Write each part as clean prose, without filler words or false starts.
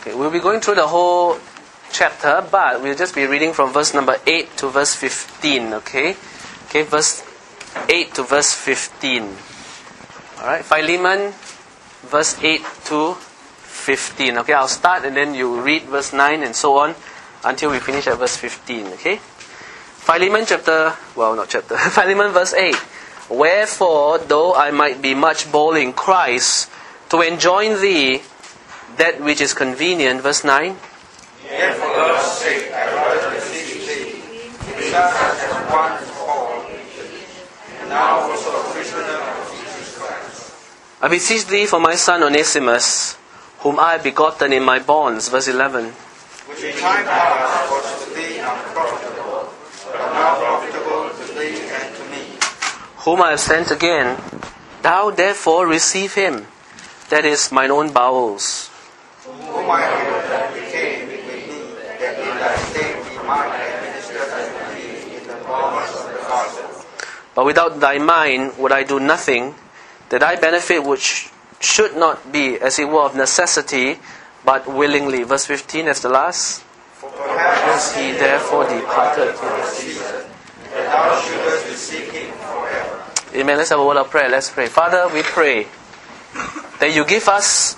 We'll be going through the whole chapter, but we'll just be reading from verse number 8 to verse 15, okay? Okay, verse 8 to verse 15. Alright, Philemon, verse 8 to 15. Okay, I'll start and then you read verse 9 and so on until we finish at verse 15, okay? Philemon Philemon verse 8. Wherefore, though I might be much bold in Christ, to enjoin thee that which is convenient, verse 9. Yet for God's sake I rather beseech thee, be not such as one called, and now also a prisoner of Jesus Christ. I beseech thee for my son Onesimus, whom I have begotten in my bonds, verse 11. Which in time past was to thee unprofitable, but now profitable to thee and to me. Whom I have sent again, thou therefore receive him, that is mine own bowels. Whom I will that became with me, that in thy state he might administer unto thee in the bonds of the gospel. But without thy mind would I do nothing, that thy benefit which should not be as it were of necessity, but willingly. Verse 15 as the last. For perhaps he therefore departed. season, that thou shouldest receive him forever. Amen. Let's have a word of prayer. Let's pray. Father, we pray that you give us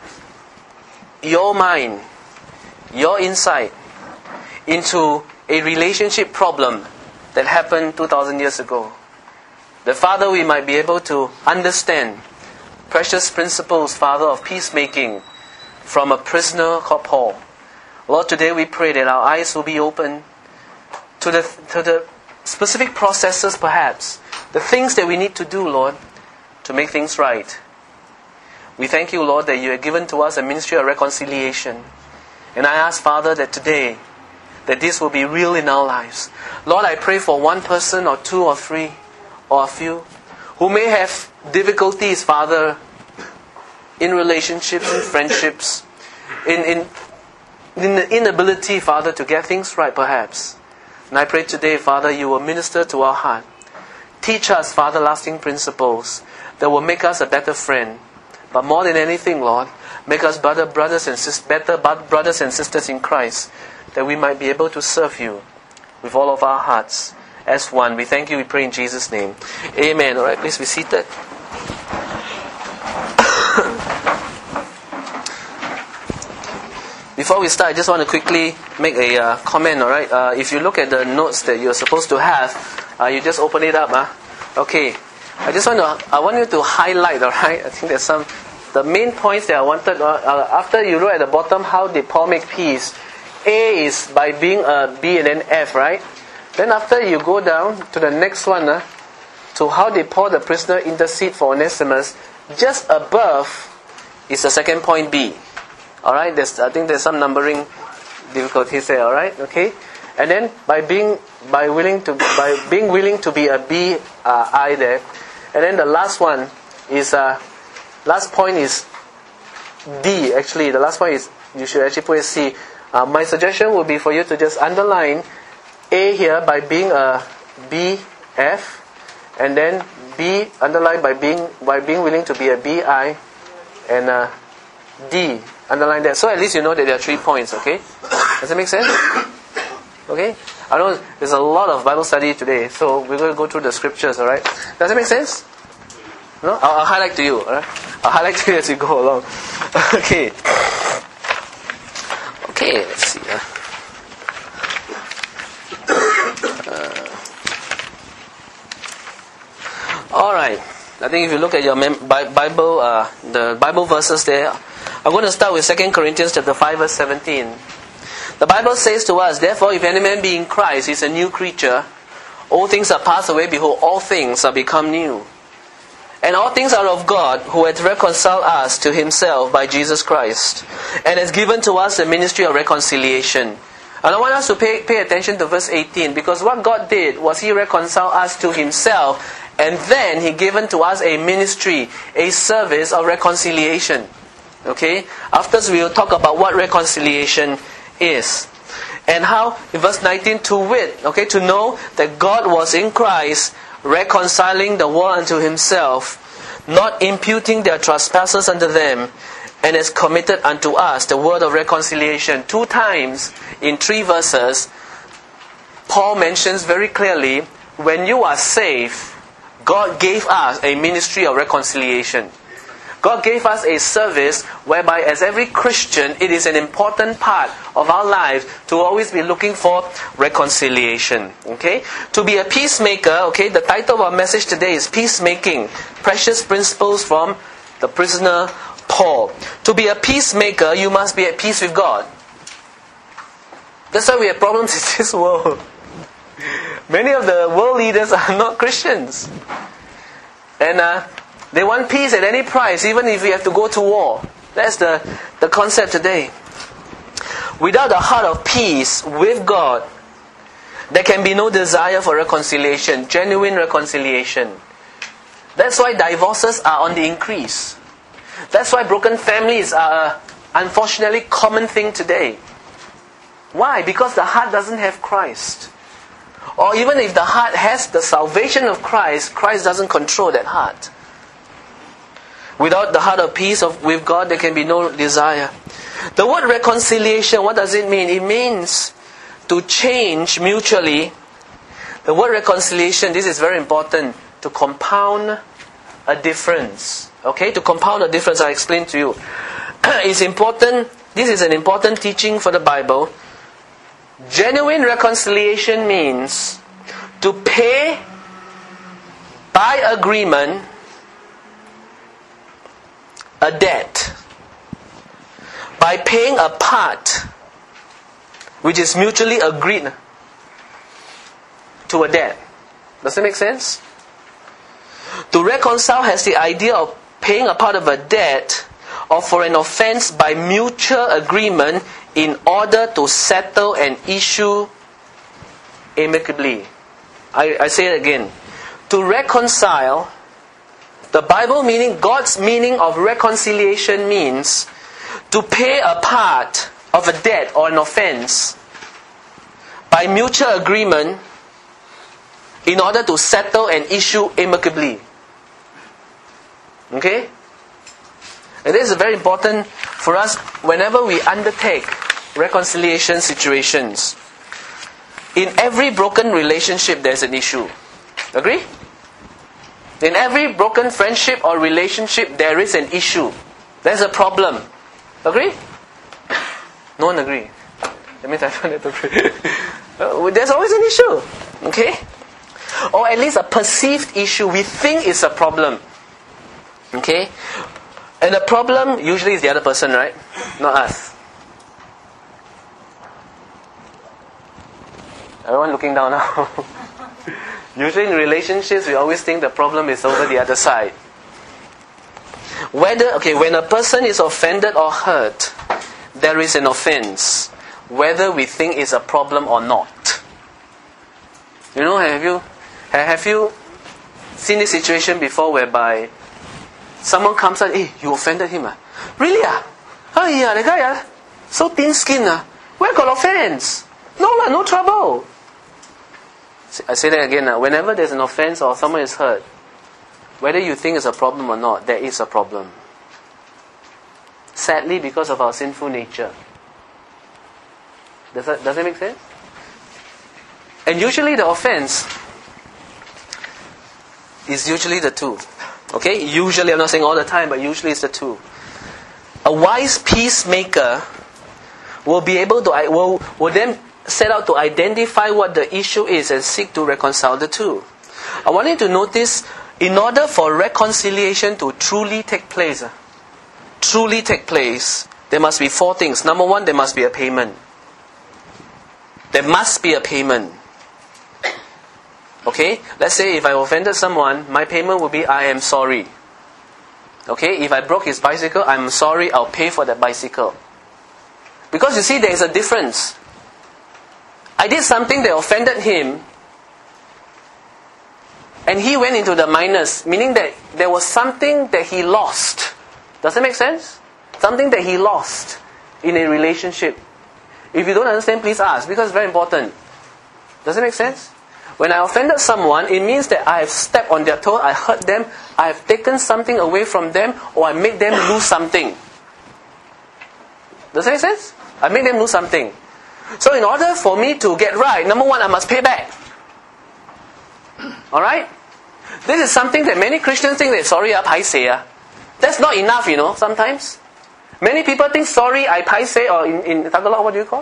your mind, your insight into a relationship problem that happened 2,000 years ago. That, Father, we might be able to understand precious principles, Father, of peacemaking from a prisoner called Paul. Lord, today we pray that our eyes will be open to the specific processes, perhaps, the things that we need to do, Lord, to make things right. We thank you, Lord, that you have given to us a ministry of reconciliation. And I ask, Father, that today, that this will be real in our lives. Lord, I pray for one person or two or three or a few who may have difficulties, Father, in relationships, in friendships, in the inability, Father, to get things right, perhaps. And I pray today, Father, you will minister to our heart. Teach us, Father, lasting principles that will make us a better friend. But more than anything, Lord, make us better brothers and sisters in Christ, that we might be able to serve you with all of our hearts as one. We thank you, we pray in Jesus' name. Amen. All right, please be seated. Before we start, I just want to quickly make a comment, all right? If you look at the notes that you're supposed to have, you just open it up. Okay. I want you to highlight, all right? I think there's the main points that I wanted. After you wrote at the bottom, how did Paul make peace? A is by being a B and then F, right? Then after you go down to the next one, to how did Paul the prisoner intercede for Onesimus? Just above is the second point B. All right? I think there's some numbering difficulties there. All right? Okay. And then by being willing to be a B, I there. And then the last one is last point is D. Actually, the last point is you should actually put a C. My suggestion would be for you to just underline A here by being a B F, and then B underline by being willing to be a B I, and D underline that. So at least you know that there are 3 points. Okay, does that make sense? Okay, I know there's a lot of Bible study today, so we're going to go through the scriptures. All right, does that make sense? No, I'll highlight to you. All right, I'll highlight to you as we go along. Okay. Okay, let's see. All right. I think if you look at your Bible, the Bible verses there, I'm going to start with 2 Corinthians chapter 5, verse 17. The Bible says to us, therefore, if any man be in Christ, he is a new creature. All things are passed away, behold, all things are become new. And all things are of God, who hath reconciled us to himself by Jesus Christ, and has given to us the ministry of reconciliation. And I want us to pay attention to verse 18, because what God did was he reconciled us to himself, and then he given to us a ministry, a service of reconciliation. Okay? After we will talk about what reconciliation is. And how, in verse 19, to wit, okay, to know that God was in Christ, reconciling the world unto himself, not imputing their trespasses unto them, and has committed unto us the word of reconciliation. 2 times in 3 verses, Paul mentions very clearly, when you are saved, God gave us a ministry of reconciliation. God gave us a service whereby as every Christian, it is an important part of our lives to always be looking for reconciliation. Okay? To be a peacemaker, okay, the title of our message today is Peacemaking, Precious Principles from the Prisoner Paul. To be a peacemaker, you must be at peace with God. That's why we have problems in this world. Many of the world leaders are not Christians. And they want peace at any price, even if we have to go to war. That's the concept today. Without a heart of peace with God, there can be no desire for reconciliation, genuine reconciliation. That's why divorces are on the increase. That's why broken families are unfortunately common thing today. Why? Because the heart doesn't have Christ. Or even if the heart has the salvation of Christ, Christ doesn't control that heart. Without the heart of peace with God, there can be no desire. The word reconciliation, what does it mean? It means to change mutually. The word reconciliation, this is very important, to compound a difference. Okay, to compound a difference, I explain to you. It's important, this is an important teaching for the Bible. Genuine reconciliation means to pay by agreement a debt by paying a part which is mutually agreed to a debt. Does that make sense? To reconcile has the idea of paying a part of a debt or for an offense by mutual agreement in order to settle an issue amicably. I say it again. To reconcile, the Bible meaning, God's meaning of reconciliation means to pay a part of a debt or an offense by mutual agreement in order to settle an issue amicably. Okay? And this is very important for us whenever we undertake reconciliation situations. In every broken relationship, there's an issue. Agree? In every broken friendship or relationship, there is an issue. There's a problem. Agree? No one agree. That means I don't have to agree. There's always an issue. Okay? Or at least a perceived issue we think is a problem. Okay? And the problem usually is the other person, right? Not us. Everyone looking down now. Usually in relationships, we always think the problem is over the other side. When a person is offended or hurt, there is an offense, whether we think it's a problem or not. You know, have you seen this situation before whereby someone comes out, hey, you offended him? Really? Oh yeah, the guy so thin skin. Where got offense? No trouble. I say that again. Whenever there's an offense or someone is hurt, whether you think it's a problem or not, there is a problem. Sadly, because of our sinful nature. Does that make sense? And usually the offense is usually the two. Okay? Usually, I'm not saying all the time, but usually it's the two. A wise peacemaker will be able to, will then set out to identify what the issue is and seek to reconcile the two. I want you to notice, in order for reconciliation to truly take place, there must be 4 things. Number 1, there must be a payment. There must be a payment. Okay? Let's say if I offended someone, my payment will be, I am sorry. Okay? If I broke his bicycle, I'm sorry, I'll pay for that bicycle. Because you see, there is a difference. I did something that offended him, and he went into the minus, meaning that there was something that he lost. Does that make sense? Something that he lost in a relationship. If you don't understand, please ask, because it's very important. Does it make sense? When I offended someone, it means that I have stepped on their toe, I hurt them, I have taken something away from them, or I made them lose something. Does that make sense? I make them do something. So in order for me to get right, number one, I must pay back. Alright? This is something that many Christians think that sorry, I paiseh. That's not enough, sometimes. Many people think sorry, I paiseh, or in Tagalog, what do you call?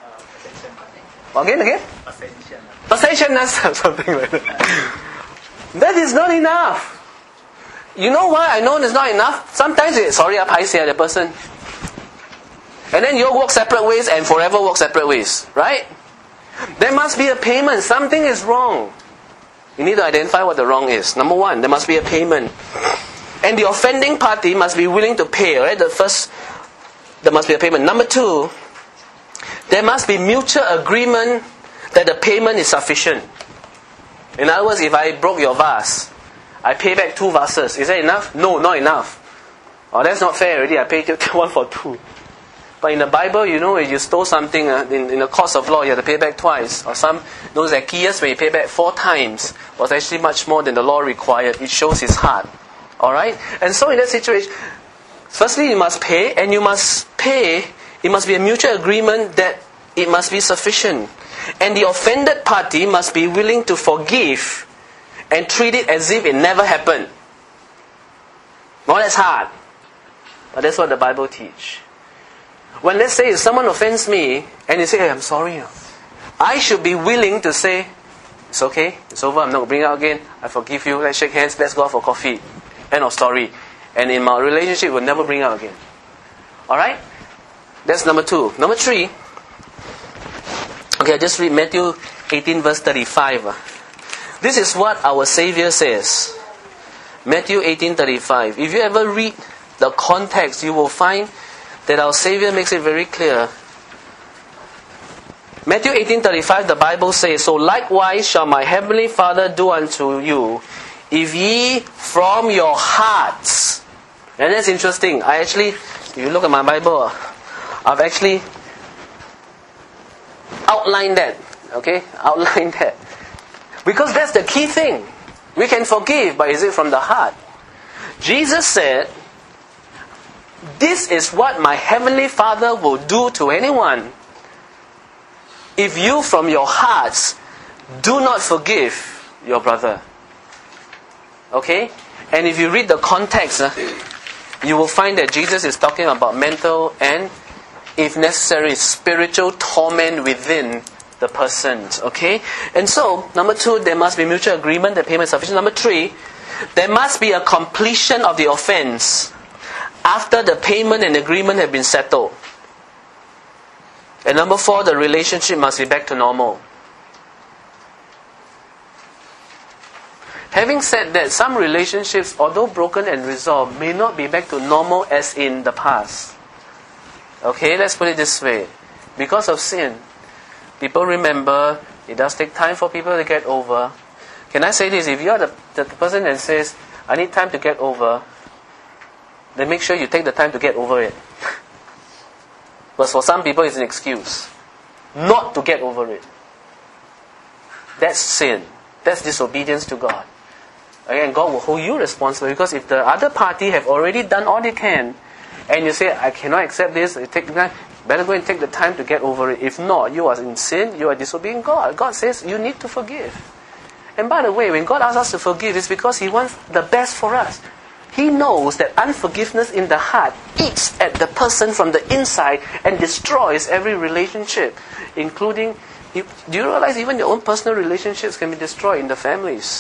Again? Pasensya, something like that. That is not enough. You know why I know it's not enough? Sometimes it's sorry, I paiseh, the person. And then you walk separate ways and forever walk separate ways. Right? There must be a payment. Something is wrong. You need to identify what the wrong is. Number one, there must be a payment. And the offending party must be willing to pay. Right? The first, there must be a payment. Number two, there must be mutual agreement that the payment is sufficient. In other words, if I broke your vase, I pay back 2 vases. Is that enough? No, not enough. Oh, that's not fair already. I paid you 1 for 2. But in the Bible, if you stole something, in the course of law, you have to pay back twice. Or those Zacchaeus, when he paid back 4 times, was actually much more than the law required. It shows his heart. Alright? And so in that situation, firstly, you must pay, and you must pay, it must be a mutual agreement that it must be sufficient. And the offended party must be willing to forgive and treat it as if it never happened. Well, that's hard. But that's what the Bible teaches. When, let's say, if someone offends me, and they say, hey, I'm sorry, I should be willing to say, it's okay, it's over, I'm not going to bring it out again, I forgive you, let's shake hands, let's go out for coffee. End of story. And in my relationship, we'll never bring it out again. Alright? That's number 2. Number 3, okay, I just read Matthew 18 verse 35. This is what our Savior says. Matthew 18:35. If you ever read the context, you will find that our Savior makes it very clear. Matthew 18:35, the Bible says, so likewise shall my heavenly Father do unto you, if ye from your hearts. And that's interesting. If you look at my Bible, I've actually outlined that. Okay? Outlined that. Because that's the key thing. We can forgive, but is it from the heart? Jesus said, this is what my heavenly Father will do to anyone if you from your hearts do not forgive your brother. Okay? And if you read the context, you will find that Jesus is talking about mental and, if necessary, spiritual torment within the person. Okay? And so, number 2, there must be mutual agreement that payment is sufficient. Number 3, there must be a completion of the offense after the payment and agreement have been settled. And number 4, the relationship must be back to normal. Having said that, some relationships, although broken and resolved, may not be back to normal as in the past. Okay, let's put it this way. Because of sin, people remember, it does take time for people to get over. Can I say this? If you're the person that says, I need time to get over, then make sure you take the time to get over it. But for some people, it's an excuse not to get over it. That's sin. That's disobedience to God. And God will hold you responsible, because if the other party have already done all they can, and you say, I cannot accept this, better go and take the time to get over it. If not, you are in sin, you are disobeying God. God says you need to forgive. And by the way, when God asks us to forgive, it's because He wants the best for us. He knows that unforgiveness in the heart eats at the person from the inside and destroys every relationship, including, do you realize even your own personal relationships can be destroyed in the families?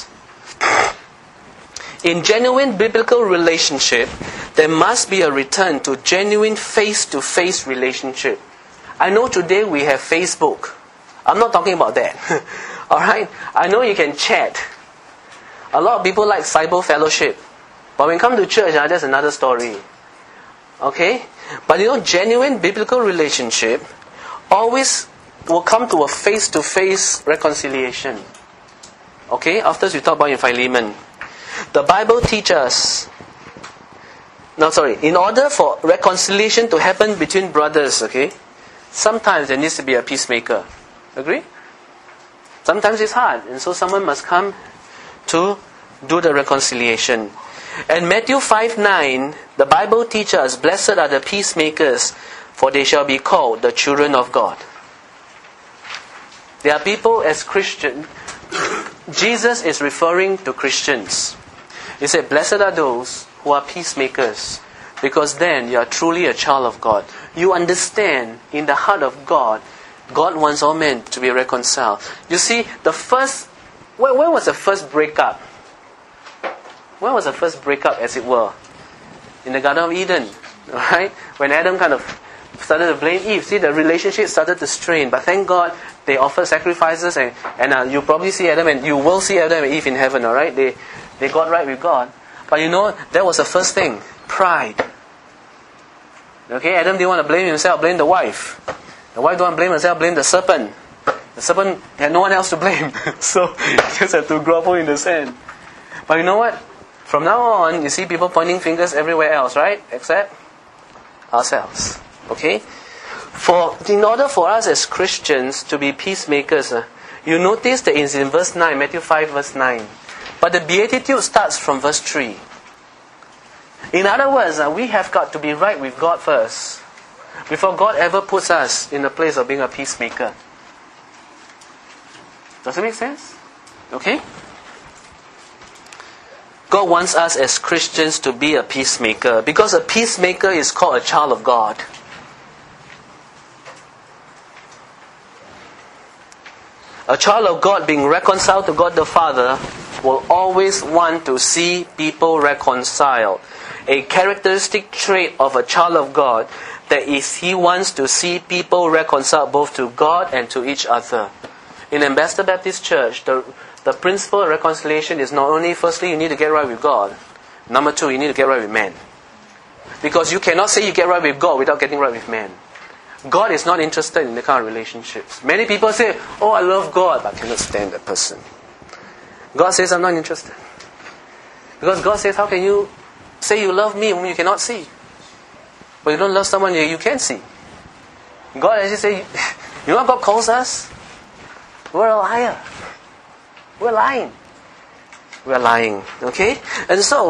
In genuine biblical relationship, there must be a return to genuine face-to-face relationship. I know today we have Facebook. I'm not talking about that. Alright? I know you can chat. A lot of people like cyber fellowship. But when you come to church, that's another story. Okay? But genuine biblical relationship always will come to a face-to-face reconciliation. Okay? After we talk about in Philemon. The Bible teaches us, in order for reconciliation to happen between brothers, okay, sometimes there needs to be a peacemaker. Agree? Sometimes it's hard, and so someone must come to do the reconciliation. And Matthew 5:9, the Bible teaches us, blessed are the peacemakers, for they shall be called the children of God. There are people as Christians. Jesus is referring to Christians. He said, blessed are those who are peacemakers, because then you are truly a child of God. You understand in the heart of God, God wants all men to be reconciled. You see, when was the first breakup? When was the first breakup, as it were? In the Garden of Eden, right? When Adam kind of started to blame Eve. See, the relationship started to strain. But thank God, they offered sacrifices, and you probably see Adam, and you will see Adam and Eve in heaven, alright? They got right with God. But you know, that was the first thing. Pride. Okay, Adam didn't want to blame himself, blame the wife. The wife don't want to blame herself, blame the serpent. The serpent had no one else to blame. So, he just had to grovel in the sand. But you know what? From now on, you see people pointing fingers everywhere else, right? Except ourselves. Okay? In order for us as Christians to be peacemakers, you notice that it's in verse 9, Matthew 5 verse 9. But the beatitude starts from verse 3. In other words, we have got to be right with God first, before God ever puts us in the place of being a peacemaker. Does it make sense? Okay? God wants us as Christians to be a peacemaker, because a peacemaker is called a child of God. A child of God being reconciled to God the Father will always want to see people reconciled. A characteristic trait of a child of God that is he wants to see people reconciled both to God and to each other. In Ambassador Baptist Church, the principle of reconciliation is not only, firstly, you need to get right with God. Number two, you need to get right with man. Because you cannot say you get right with God without getting right with man. God is not interested in the kind of relationships. Many people say, oh, I love God, but I cannot stand that person. God says, I'm not interested. Because God says, how can you say you love me when you cannot see? But you don't love someone you can see. God actually says, you know what God calls us? We're a liar. We're lying. We're lying. Okay? And so,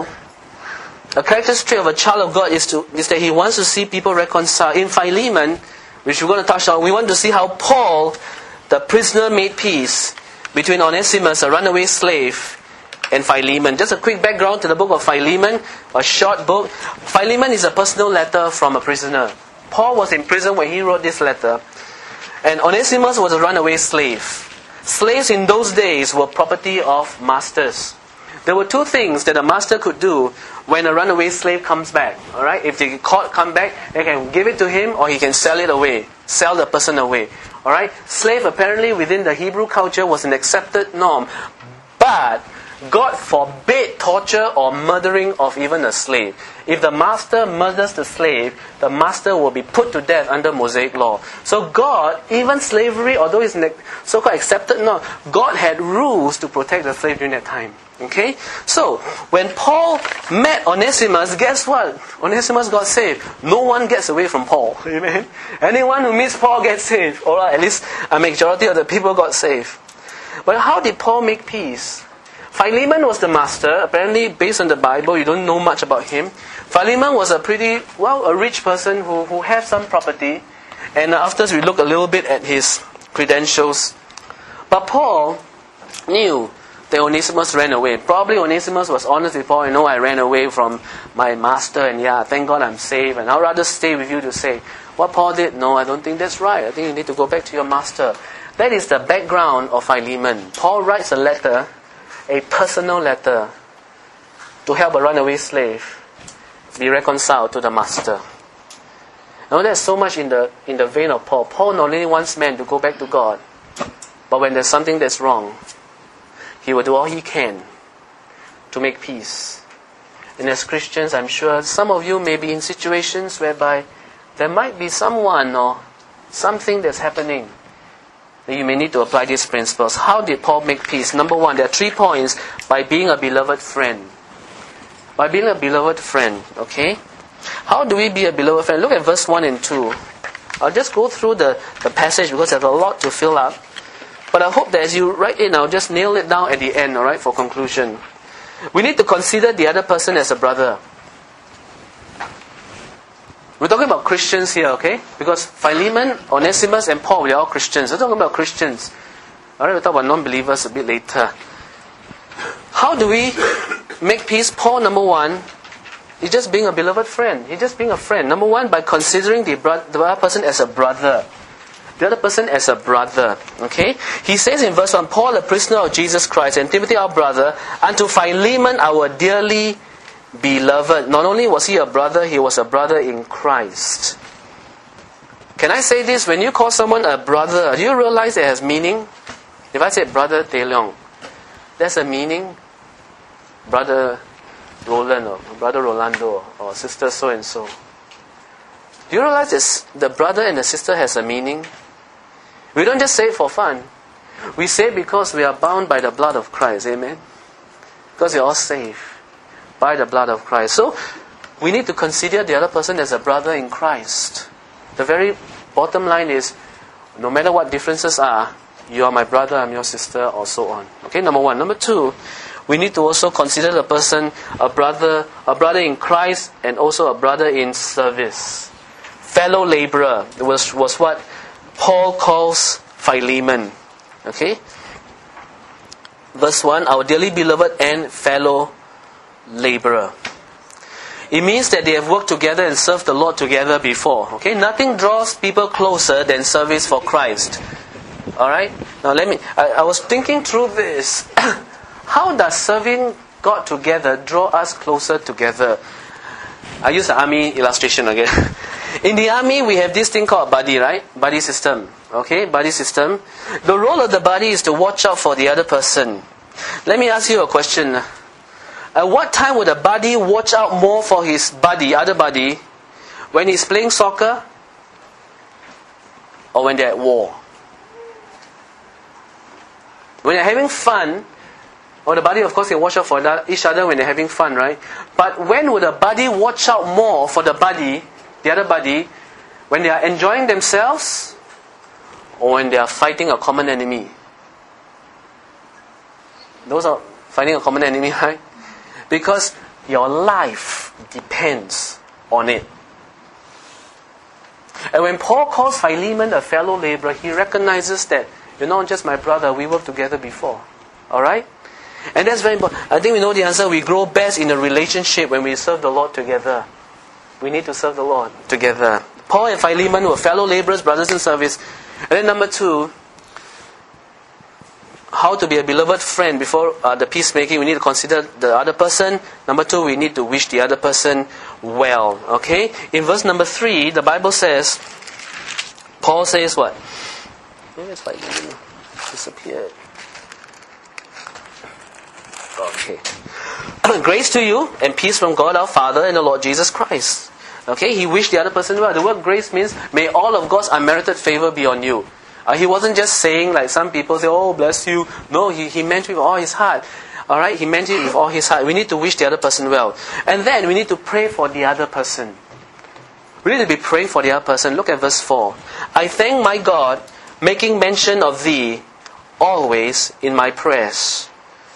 a characteristic of a child of God is that he wants to see people reconciled. In Philemon, which we're going to touch on, we want to see how Paul, the prisoner, made peace between Onesimus, a runaway slave, and Philemon. Just a quick background to the book of Philemon, a short book. Philemon is a personal letter from a prisoner. Paul was in prison when he wrote this letter. And Onesimus was a runaway slave. Slaves in those days were property of masters. There were two things that a master could do when a runaway slave comes back. Alright? If they come back, they can give it to him or he can sell it away. Sell the person away. Alright? Slave apparently within the Hebrew culture was an accepted norm. But God forbade torture or murdering of even a slave. If the master murders the slave, the master will be put to death under Mosaic law. So God, even slavery, although it's so-called accepted norm, God had rules to protect the slave during that time. Okay? So, when Paul met Onesimus, guess what? Onesimus got saved. No one gets away from Paul. Amen? Anyone who meets Paul gets saved. Or at least a majority of the people got saved. But how did Paul make peace? Philemon was the master. Apparently, based on the Bible, you don't know much about him. Philemon was a rich person who had some property. And after we look a little bit at his credentials. But Paul knew that Onesimus ran away. Probably Onesimus was honest with Paul. I ran away from my master, and thank God I'm safe, and I'd rather stay with you to say. What Paul did, no, I don't think that's right. I think you need to go back to your master. That is the background of Philemon. Paul writes a letter, a personal letter, to help a runaway slave be reconciled to the master. Now there's so much in the vein of Paul. Paul not only wants men to go back to God, but when there's something that's wrong, he will do all he can to make peace. And as Christians, I'm sure some of you may be in situations whereby there might be someone or something that's happening that you may need to apply these principles. How did Paul make peace? Number one, there are 3 points. By being a beloved friend. By being a beloved friend. Okay? How do we be a beloved friend? Look at verse 1 and 2. I'll just go through the passage because there's a lot to fill up. But I hope that as you write it now, just nail it down at the end, alright, for conclusion. We need to consider the other person as a brother. We're talking about Christians here, okay? Because Philemon, Onesimus, and Paul, they're all Christians. We're talking about Christians. Alright, we'll talk about non-believers a bit later. How do we make peace? Paul, number one, is just being a beloved friend. He's just being a friend. Number one, by considering the other person as a brother. The other person as a brother. Okay? He says in verse 1, Paul, a prisoner of Jesus Christ, and Timothy, our brother, unto Philemon, our dearly beloved. Not only was he a brother, he was a brother in Christ. Can I say this? When you call someone a brother, do you realize it has meaning? If I say Brother Teh Leong, there's a meaning. Brother Roland or Brother Rolando or Sister so-and-so. Do you realize this? The brother and the sister has a meaning? We don't just say it for fun. We say it because we are bound by the blood of Christ. Amen? Because we are all saved by the blood of Christ. So, we need to consider the other person as a brother in Christ. The very bottom line is, no matter what differences are, you are my brother, I'm your sister, or so on. Okay, number one. Number two, we need to also consider the person a brother in Christ, and also a brother in service. Fellow laborer was what Paul calls Philemon. Okay? Verse 1, our dearly beloved and fellow laborer. It means that they have worked together and served the Lord together before. Okay? Nothing draws people closer than service for Christ. Alright? Now I was thinking through this. How does serving God together draw us closer together? I use the army illustration again. In the army, we have this thing called buddy, right? Buddy system. Okay, buddy system. The role of the buddy is to watch out for the other person. Let me ask you a question. At what time would a buddy watch out more for his buddy, other buddy, when he's playing soccer or when they're at war? When they're having fun, or the buddy, of course, can watch out for each other when they're having fun, right? But when would a buddy watch out more for the other buddy, when they are enjoying themselves or when they are fighting a common enemy? Those are fighting a common enemy, right? Because your life depends on it. And when Paul calls Philemon a fellow laborer, he recognizes that you're not just my brother, we worked together before. Alright? And that's very important. I think we know the answer. We grow best in a relationship when we serve the Lord together. We need to serve the Lord together. Paul and Philemon were fellow laborers, brothers in service. And then number two, how to be a beloved friend before the peacemaking. We need to consider the other person. Number two, we need to wish the other person well. Okay? In verse number 3, the Bible says, Paul says what? Where's Philemon? Disappeared. Okay. Grace to you and peace from God our Father and the Lord Jesus Christ. Okay, he wished the other person well. The word grace means, may all of God's unmerited favor be on you. He wasn't just saying like some people say, oh bless you. No, he meant it with all his heart. Alright, he meant it with all his heart. We need to wish the other person well. And then we need to pray for the other person. We need to be praying for the other person. Look at verse 4. I thank my God, making mention of thee always in my prayers.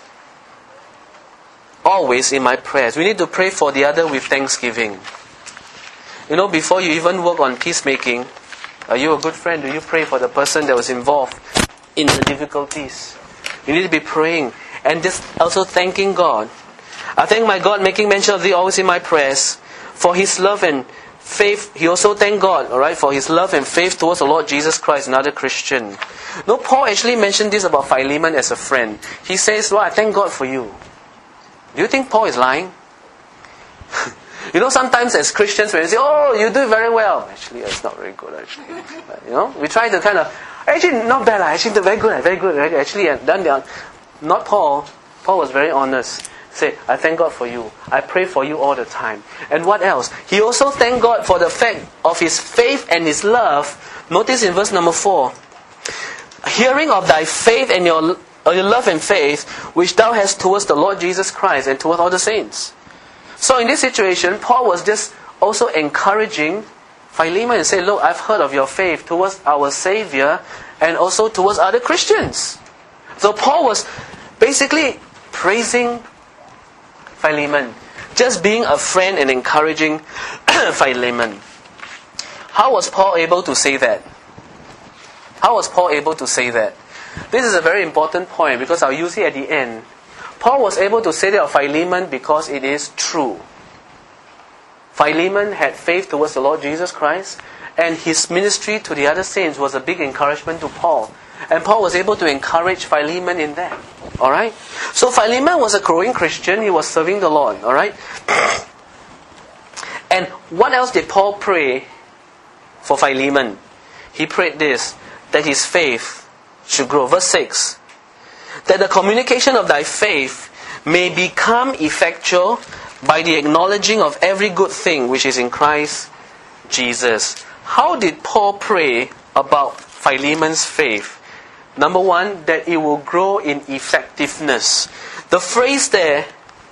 Always in my prayers. We need to pray for the other with thanksgiving. You know, before you even work on peacemaking, are you a good friend? Do you pray for the person that was involved in the difficulties? You need to be praying and just also thanking God. I thank my God, making mention of thee always in my prayers, for his love and faith. He also thanked God, alright, for his love and faith towards the Lord Jesus Christ, another Christian. No, Paul actually mentioned this about Philemon as a friend. He says, well, I thank God for you. Do you think Paul is lying? You know, sometimes as Christians, when you say, oh, you do very well. Actually, it's not very good, actually. You know, we try to kind of, actually, not bad, actually, very good, very good. Actually, not Paul. Paul was very honest. Say, I thank God for you. I pray for you all the time. And what else? He also thanked God for the fact of his faith and his love. Notice in verse number 4. Hearing of thy faith and your love and faith, which thou hast towards the Lord Jesus Christ and towards all the saints. So in this situation, Paul was just also encouraging Philemon and say, look, I've heard of your faith towards our Savior and also towards other Christians. So Paul was basically praising Philemon, just being a friend and encouraging Philemon. How was Paul able to say that? How was Paul able to say that? This is a very important point because I'll use it at the end. Paul was able to say that of Philemon because it is true. Philemon had faith towards the Lord Jesus Christ, and his ministry to the other saints was a big encouragement to Paul. And Paul was able to encourage Philemon in that. Alright? So Philemon was a growing Christian. He was serving the Lord. Alright? And what else did Paul pray for Philemon? He prayed this, that his faith should grow. Verse 6. That the communication of thy faith may become effectual by the acknowledging of every good thing which is in Christ Jesus. How did Paul pray about Philemon's faith? Number one, that it will grow in effectiveness. The phrase there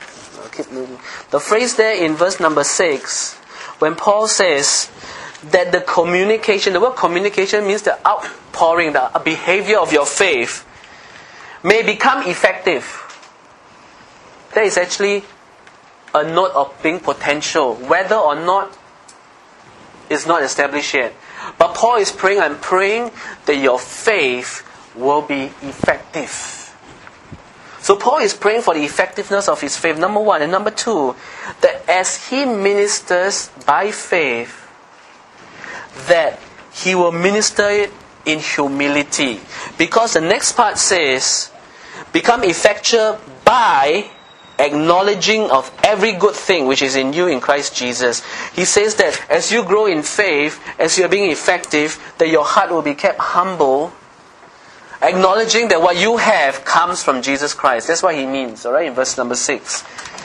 in verse number 6, when Paul says that the communication, the word communication means the outpouring, the behavior of your faith may become effective. That is actually a note of being potential, whether or not is not established yet. But Paul is praying, I'm praying that your faith will be effective. So Paul is praying for the effectiveness of his faith, number one. And number two, that as he ministers by faith, that he will minister it in humility. Because the next part says, become effectual by acknowledging of every good thing which is in you in Christ Jesus. He says that as you grow in faith, as you are being effective, that your heart will be kept humble, acknowledging that what you have comes from Jesus Christ. That's what he means, alright, in verse number 6.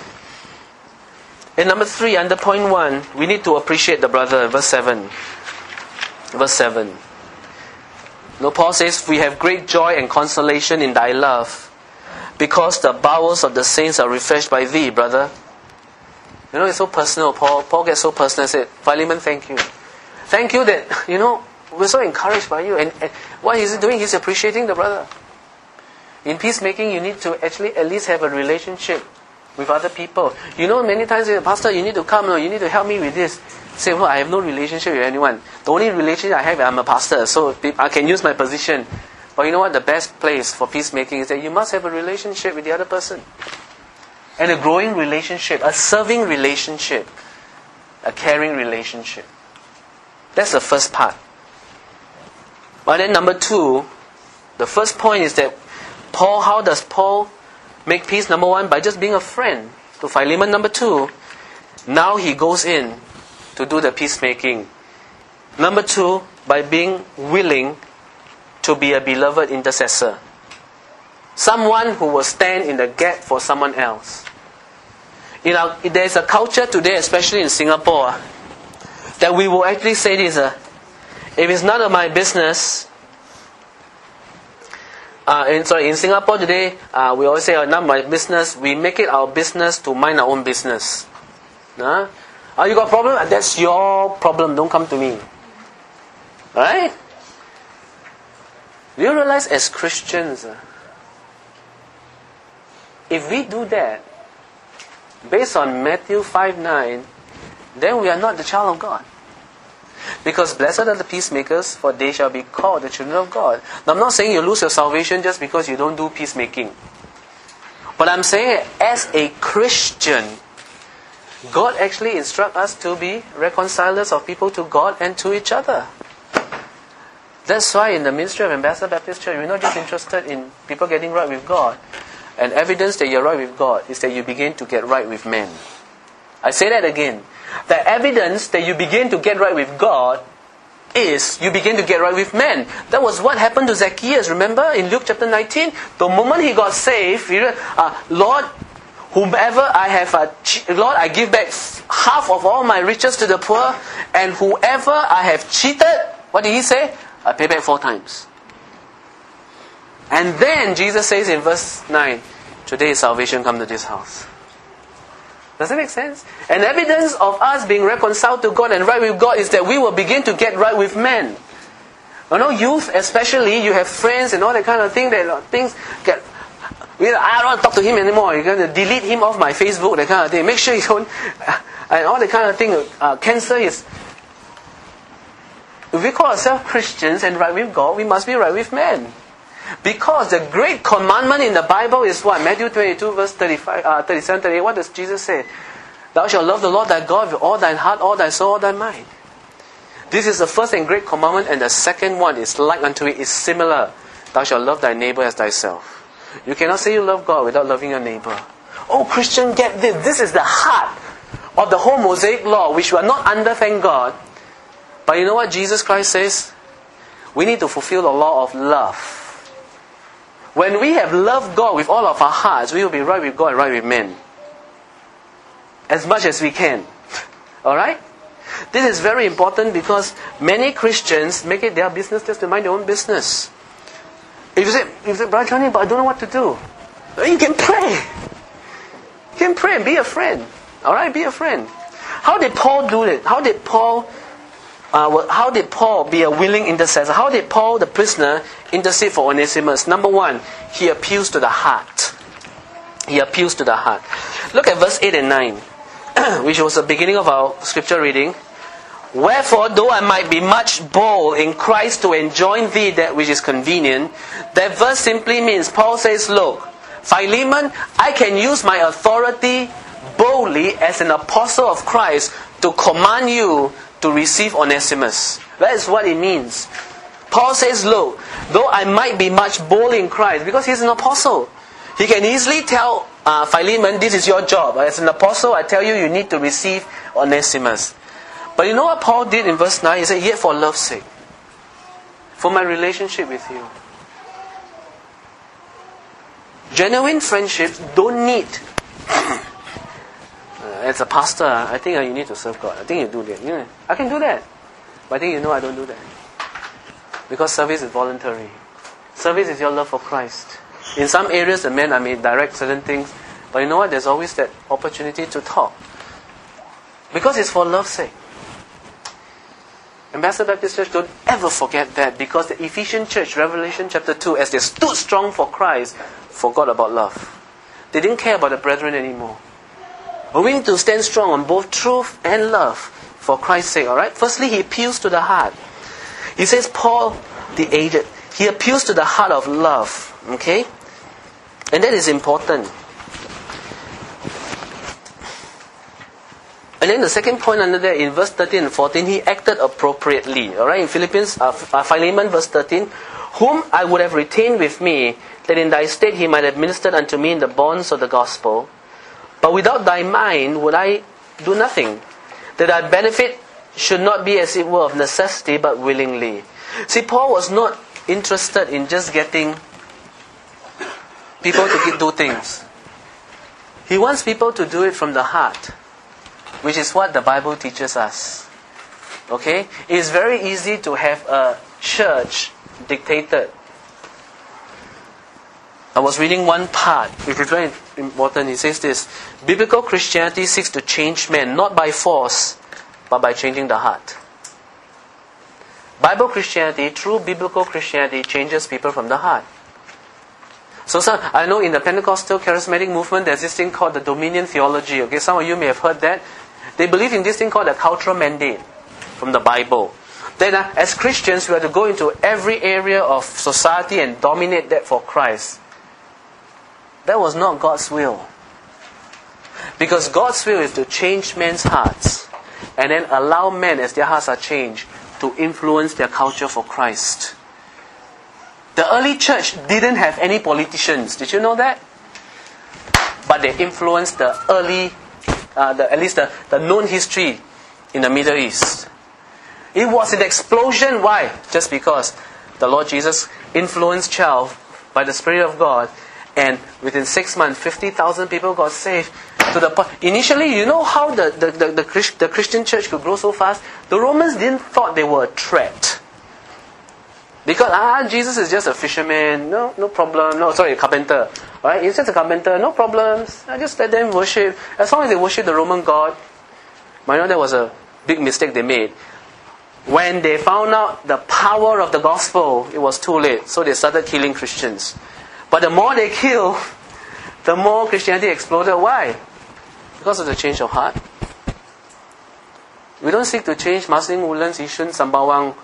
In number 3, under point 1, we need to appreciate the brother, verse 7. Verse 7. No, Paul says, we have great joy and consolation in thy love, because the bowels of the saints are refreshed by thee, brother. You know, it's so personal. Paul gets so personal and said, Philemon, thank you. Thank you that, we're so encouraged by you. And what is he doing? He's appreciating the brother. In peacemaking, you need to actually at least have a relationship with other people. Many times, Pastor, you need to come, you need to help me with this. Say, well, I have no relationship with anyone. The only relationship I have, I'm a pastor, so I can use my position. But you know what? The best place for peacemaking is that you must have a relationship with the other person. And a growing relationship, a serving relationship, a caring relationship. That's the first part. But then number 2, the first point is that how does Paul make peace? Number 1, by just being a friend to Philemon. Number 2, now he goes in to do the peacemaking. Number 2, by being willing to be a beloved intercessor. Someone who will stand in the gap for someone else. There's a culture today, especially in Singapore, that we will actually say this, if it's none of my business, in Singapore today, we always say, none of my business, we make it our business to mind our own business. You got a problem? That's your problem, don't come to me. Right? Do you realize as Christians, if we do that, based on Matthew 5:9, then we are not the child of God. Because blessed are the peacemakers, for they shall be called the children of God. Now, I'm not saying you lose your salvation just because you don't do peacemaking. But I'm saying as a Christian, God actually instructs us to be reconcilers of people to God and to each other. That's why in the ministry of Ambassador Baptist Church, we're not just interested in people getting right with God. And evidence that you're right with God is that you begin to get right with men. I say that again. The evidence that you begin to get right with God is you begin to get right with men. That was what happened to Zacchaeus. Remember in Luke chapter 19? The moment he got saved, Lord, whomever I have, Lord, I give back half of all my riches to the poor, and whoever I have cheated, what did he say? I pay back 4 times. And then Jesus says in verse 9, today is salvation come to this house. Does that make sense? And evidence of us being reconciled to God and right with God is that we will begin to get right with men. Youth especially, you have friends and all that kind of thing. I don't want to talk to him anymore. You're going to delete him off my Facebook, that kind of thing. Make sure you don't, and all that kind of thing. Cancel his. if we call ourselves Christians and right with God, we must be right with men. Because the great commandment in the Bible is what? Matthew 22 verse 37, 38. What does Jesus say? Thou shalt love the Lord thy God with all thine heart, all thy soul, all thy mind. This is the first and great commandment, and the second one is like unto it, is similar. Thou shalt love thy neighbor as thyself. You cannot say you love God without loving your neighbor. Oh, Christian, get this. This is the heart of the whole Mosaic law, which we are not under, thank God. But you know what Jesus Christ says? We need to fulfill the law of love. When we have loved God with all of our hearts, we will be right with God and right with men. As much as we can. Alright? This is very important because many Christians make it their business just to mind their own business. If you say, Brother Johnny, but I don't know what to do. You can pray. You can pray and be a friend. Alright, be a friend. How did Paul do it? How did Paul be a willing intercessor? How did Paul, the prisoner, intercede for Onesimus? Number one, he appeals to the heart. He appeals to the heart. Look at verse 8 and 9, which was the beginning of our scripture reading. Wherefore, though I might be much bold in Christ to enjoin thee that which is convenient, that verse simply means, Paul says, look, Philemon, I can use my authority boldly as an apostle of Christ to command you to receive Onesimus. That is what it means. Paul says, look, though I might be much bold in Christ, because he's an apostle, he can easily tell Philemon, this is your job. As an apostle, I tell you, you need to receive Onesimus. But you know what Paul did in verse 9? He said, yet for love's sake, for my relationship with you. Genuine friendships don't need as a pastor, I think you need to serve God. I think you do that. I can do that. But I think I don't do that. Because service is voluntary. Service is your love for Christ. In some areas, the men, I may direct certain things. But you know what? There's always that opportunity to talk. Because it's for love's sake. Ambassador Baptist Church, don't ever forget that. Because the Ephesian church, Revelation chapter 2, as they stood strong for Christ, forgot about love. They didn't care about the brethren anymore. But we need to stand strong on both truth and love for Christ's sake. Alright? Firstly, he appeals to the heart. He says, Paul, the aged, he appeals to the heart of love. Okay? And that is important. And then the second point under there, in verse 13 and 14, he acted appropriately. Alright? In Philemon verse 13, whom I would have retained with me, that in thy stead he might have ministered unto me in the bonds of the gospel. But without thy mind would I do nothing. That thy benefit should not be as it were of necessity, but willingly. See, Paul was not interested in just getting people to do things. He wants people to do it from the heart, which is what the Bible teaches us. Okay? It is very easy to have a church dictated. I was reading one part, which is very important. He says this: biblical Christianity seeks to change men, not by force, but by changing the heart. Bible Christianity, true biblical Christianity, changes people from the heart. So I know in the Pentecostal charismatic movement, there's this thing called the dominion theology. Okay, some of you may have heard that. They believe in this thing called the cultural mandate from the Bible. Then as Christians, we are to go into every area of society and dominate that for Christ. That was not God's will. Because God's will is to change men's hearts and then allow men, as their hearts are changed, to influence their culture for Christ. The early church didn't have any politicians. Did you know that? But they influenced the early, at least the known history in the Middle East. It was an explosion. Why? Just because the Lord Jesus influenced 12 by the Spirit of God, and within 6 months, 50,000 people got saved. To the point. Initially, you know how the Christian church could grow so fast? The Romans didn't thought they were a threat. Because Jesus is just a fisherman, no problem. A carpenter. Right? He's just a carpenter, no problems. I just let them worship. As long as they worship the Roman God. But you know, that was a big mistake they made. When they found out the power of the gospel, it was too late. So they started killing Christians. But the more they kill, the more Christianity exploded. Why? Because of the change of heart. We don't seek to change Marsiling, Woodlands, Yishun, Sembawang,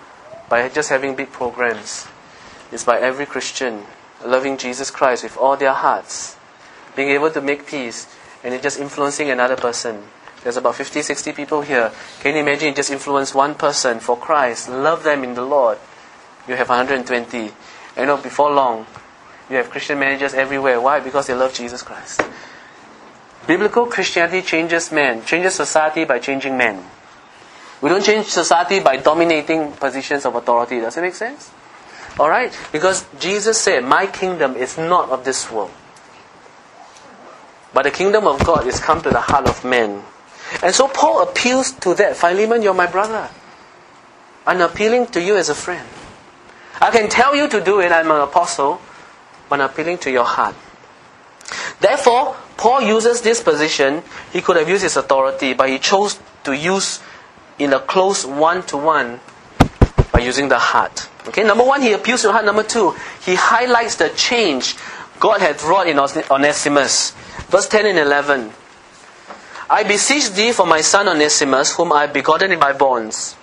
by just having big programs. It's by every Christian loving Jesus Christ with all their hearts, being able to make peace, and it's just influencing another person. There's about 50, 60 people here. Can you imagine you just influence one person for Christ, love them in the Lord? You have 120. And before long, you have Christian managers everywhere. Why? Because they love Jesus Christ. Biblical Christianity changes men, changes society by changing men. We don't change society by dominating positions of authority. Does it make sense? Alright? Because Jesus said, my kingdom is not of this world. But the kingdom of God is come to the heart of men. And so Paul appeals to that. Philemon, you're my brother. I'm appealing to you as a friend. I can tell you to do it, I'm an apostle, but I'm appealing to your heart. Therefore, Paul uses this position. He could have used his authority, but he chose to use in a close one-to-one by using the heart. Okay, number one, he appeals to the heart. Number two, he highlights the change God had wrought in Onesimus. Verse 10 and 11. I beseech thee for my son Onesimus, whom I have begotten in my bonds.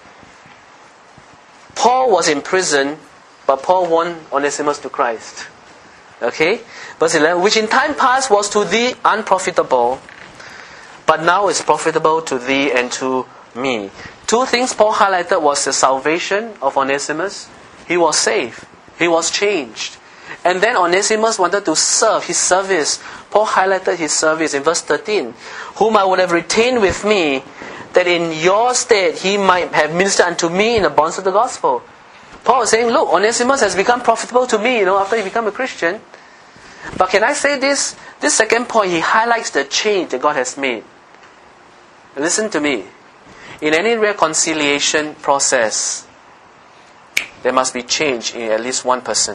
Paul was in prison, but Paul won Onesimus to Christ. Okay? Verse 11. Which in time past was to thee unprofitable, but now is profitable to thee and to me. Two things Paul highlighted was the salvation of Onesimus. He was saved. He was changed. And then Onesimus wanted to serve, his service. Paul highlighted his service in verse 13. Whom I would have retained with me, that in your stead he might have ministered unto me in the bonds of the gospel. Paul was saying, look, Onesimus has become profitable to me, after he became a Christian. But can I say this? This second point, he highlights the change that God has made. Listen to me. In any reconciliation process, there must be change in at least one person.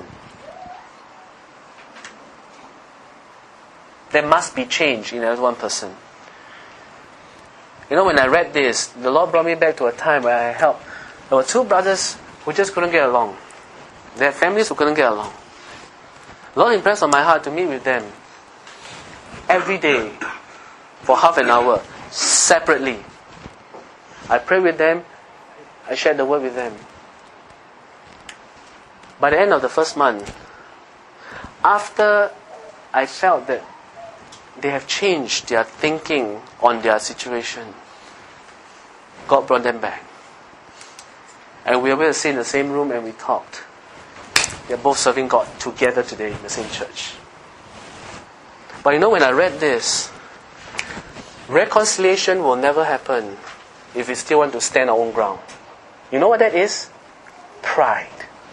There must be change in at least one person. When I read this, the Lord brought me back to a time where I helped. There were two brothers who just couldn't get along. They had families who couldn't get along. The Lord impressed on my heart to meet with them every day for half an hour, separately. I prayed with them. I shared the word with them. By the end of the first month, after I felt that they have changed their thinking on their situation, God brought them back. And we were able to sit in the same room and we talked. They're both serving God together today in the same church. But when I read this, reconciliation will never happen if we still want to stand our own ground. You know what that is? Pride.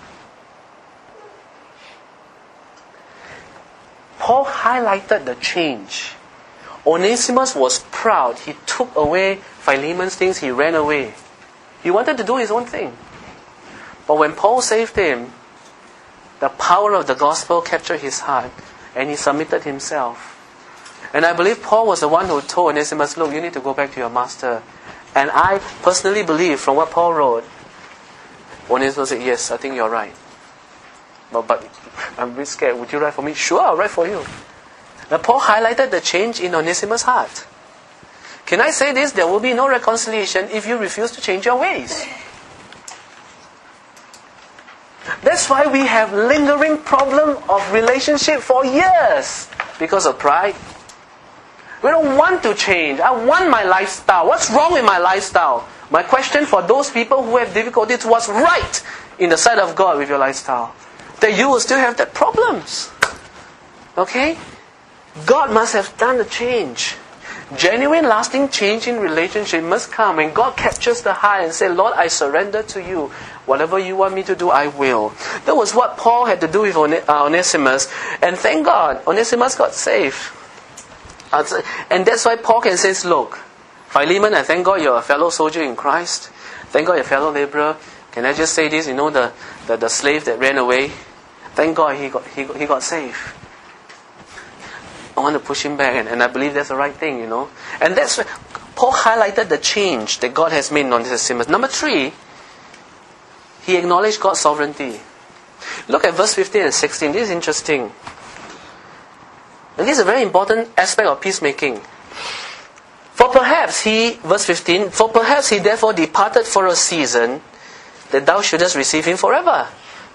Paul highlighted the change. Onesimus was proud. He took away Philemon's things. He ran away. He wanted to do his own thing. But when Paul saved him, the power of the gospel captured his heart and he submitted himself. And I believe Paul was the one who told Onesimus, look, you need to go back to your master. And I personally believe from what Paul wrote, Onesimus said, yes, I think you're right. But I'm a bit scared. Would you write for me? Sure, I'll write for you. Now Paul highlighted the change in Onesimus' heart. Can I say this? There will be no reconciliation if you refuse to change your ways. That's why we have lingering problem of relationship for years. Because of pride. We don't want to change. I want my lifestyle. What's wrong with my lifestyle? My question for those people who have difficulties, what's right in the sight of God with your lifestyle? That you will still have that problems. Okay? God must have done the change. Genuine, lasting change in relationship must come when God captures the heart and says, Lord, I surrender to you. Whatever you want me to do, I will. That was what Paul had to do with Onesimus. And thank God, Onesimus got saved. And that's why Paul can say, look, Philemon, I thank God you're a fellow soldier in Christ. Thank God you're a fellow laborer. Can I just say this? The slave that ran away, thank God he got saved. I want to push him back, and I believe that's the right thing, And that's why Paul highlighted the change that God has made in Onesimus. Number 3, he acknowledged God's sovereignty. Look at verse 15 and 16. This is interesting. And this is a very important aspect of peacemaking. Verse 15, for perhaps he therefore departed for a season, that thou shouldest receive him forever.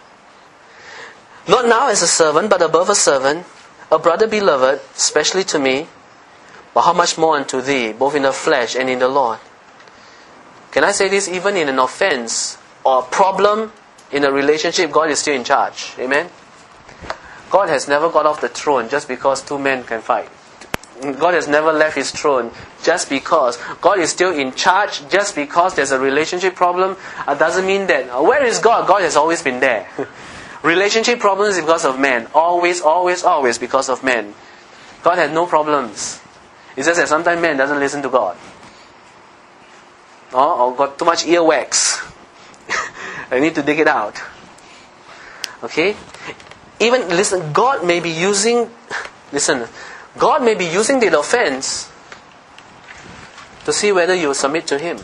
Not now as a servant, but above a servant, a brother beloved, especially to me, but how much more unto thee, both in the flesh and in the Lord. Can I say this? Even in an offense or a problem in a relationship, God is still in charge. Amen? God has never got off the throne just because two men can fight. God has never left his throne just because. God is still in charge just because there's a relationship problem. Doesn't mean that, where is God? God has always been there. Relationship problems is because of man. Always, always, always because of man. God has no problems. It's just that sometimes man doesn't listen to God. Or got too much earwax. I need to dig it out. Okay? Even, listen, God may be using the offense to see whether you submit to Him.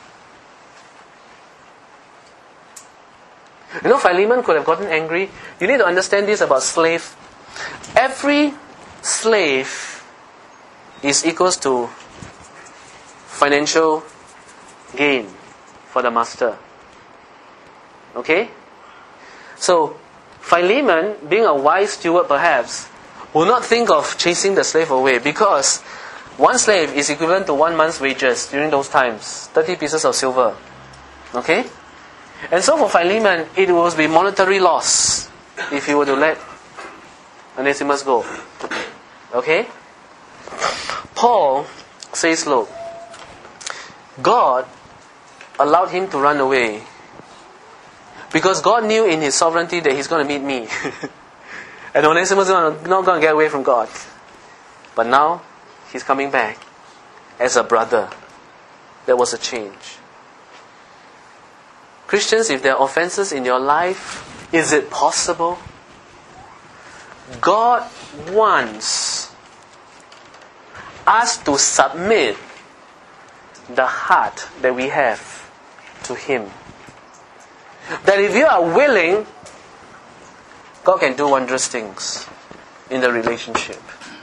You know, Philemon could have gotten angry. You need to understand this about slave. Every slave is equals to financial gain for the master. Okay? So, Philemon, being a wise steward perhaps, will not think of chasing the slave away, because one slave is equivalent to 1 month's wages during those times. 30 pieces of silver. Okay? And so for Philemon, it will be monetary loss if he were to let Onesimus go. Okay? Paul says, look, God allowed him to run away because God knew in His sovereignty that He's going to meet me. And Onesimus is not going to get away from God. But now, he's coming back as a brother. There was a change. Christians, if there are offenses in your life, is it possible? God wants us to submit the heart that we have to Him. That if you are willing, God can do wondrous things in the relationship.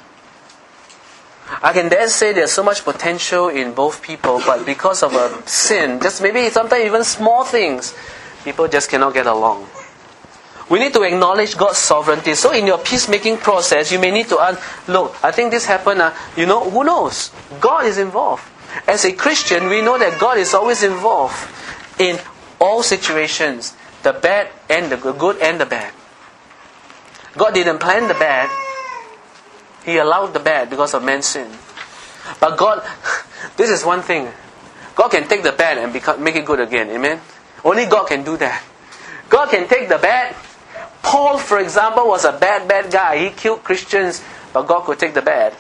I can dare say there's so much potential in both people, but because of a sin, just maybe sometimes even small things, people just cannot get along. We need to acknowledge God's sovereignty. So in your peacemaking process, you may need to ask, look, I think this happened, who knows? God is involved. As a Christian, we know that God is always involved in all situations, the bad and the good and the bad. God didn't plan the bad. He allowed the bad because of man's sin. But God, this is one thing. God can take the bad and make it good again. Amen? Only God can do that. God can take the bad. Paul, for example, was a bad guy. He killed Christians. But God could take the bad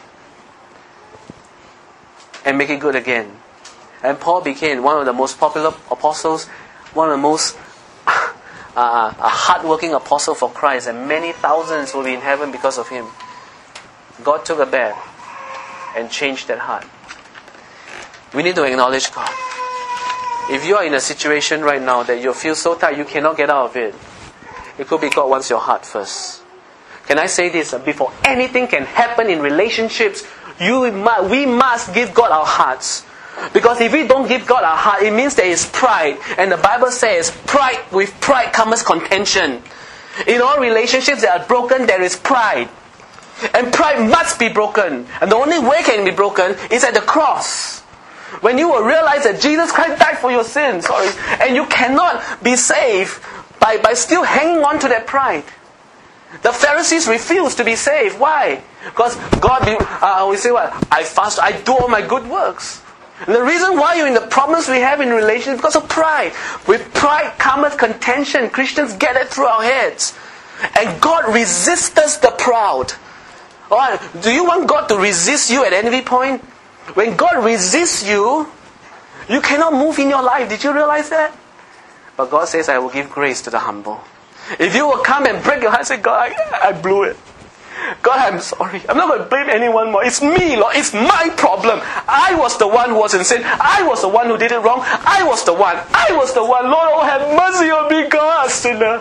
and make it good again. And Paul became one of the most popular apostles, one of the most a hard-working apostle for Christ, and many thousands will be in heaven because of him. God took a bad and changed that heart. We need to acknowledge God. If you are in a situation right now that you feel so tired you cannot get out of it, it could be God wants your heart first. Can I say this? Before anything can happen in relationships, we must give God our hearts. Because if we don't give God our heart, it means there is pride. And the Bible says, with pride comes contention. In all relationships that are broken, there is pride. And pride must be broken. And the only way it can be broken is at the cross. When you will realize that Jesus Christ died for your sins, and you cannot be saved by still hanging on to that pride. The Pharisees refused to be saved. Why? Because God, we say what? I fast, I do all my good works. And the reason why you're in the problems we have in relationships is because of pride. With pride cometh contention. Christians get it through our heads. And God resists the proud. Alright, do you want God to resist you at any point? When God resists you, you cannot move in your life. Did you realize that? But God says, I will give grace to the humble. If you will come and break your heart and say, God, I blew it. God, I'm sorry. I'm not going to blame anyone more. It's me, Lord. It's my problem. I was the one who was in sin. I was the one who did it wrong. I was the one. Lord, oh, have mercy on me, God, sinner.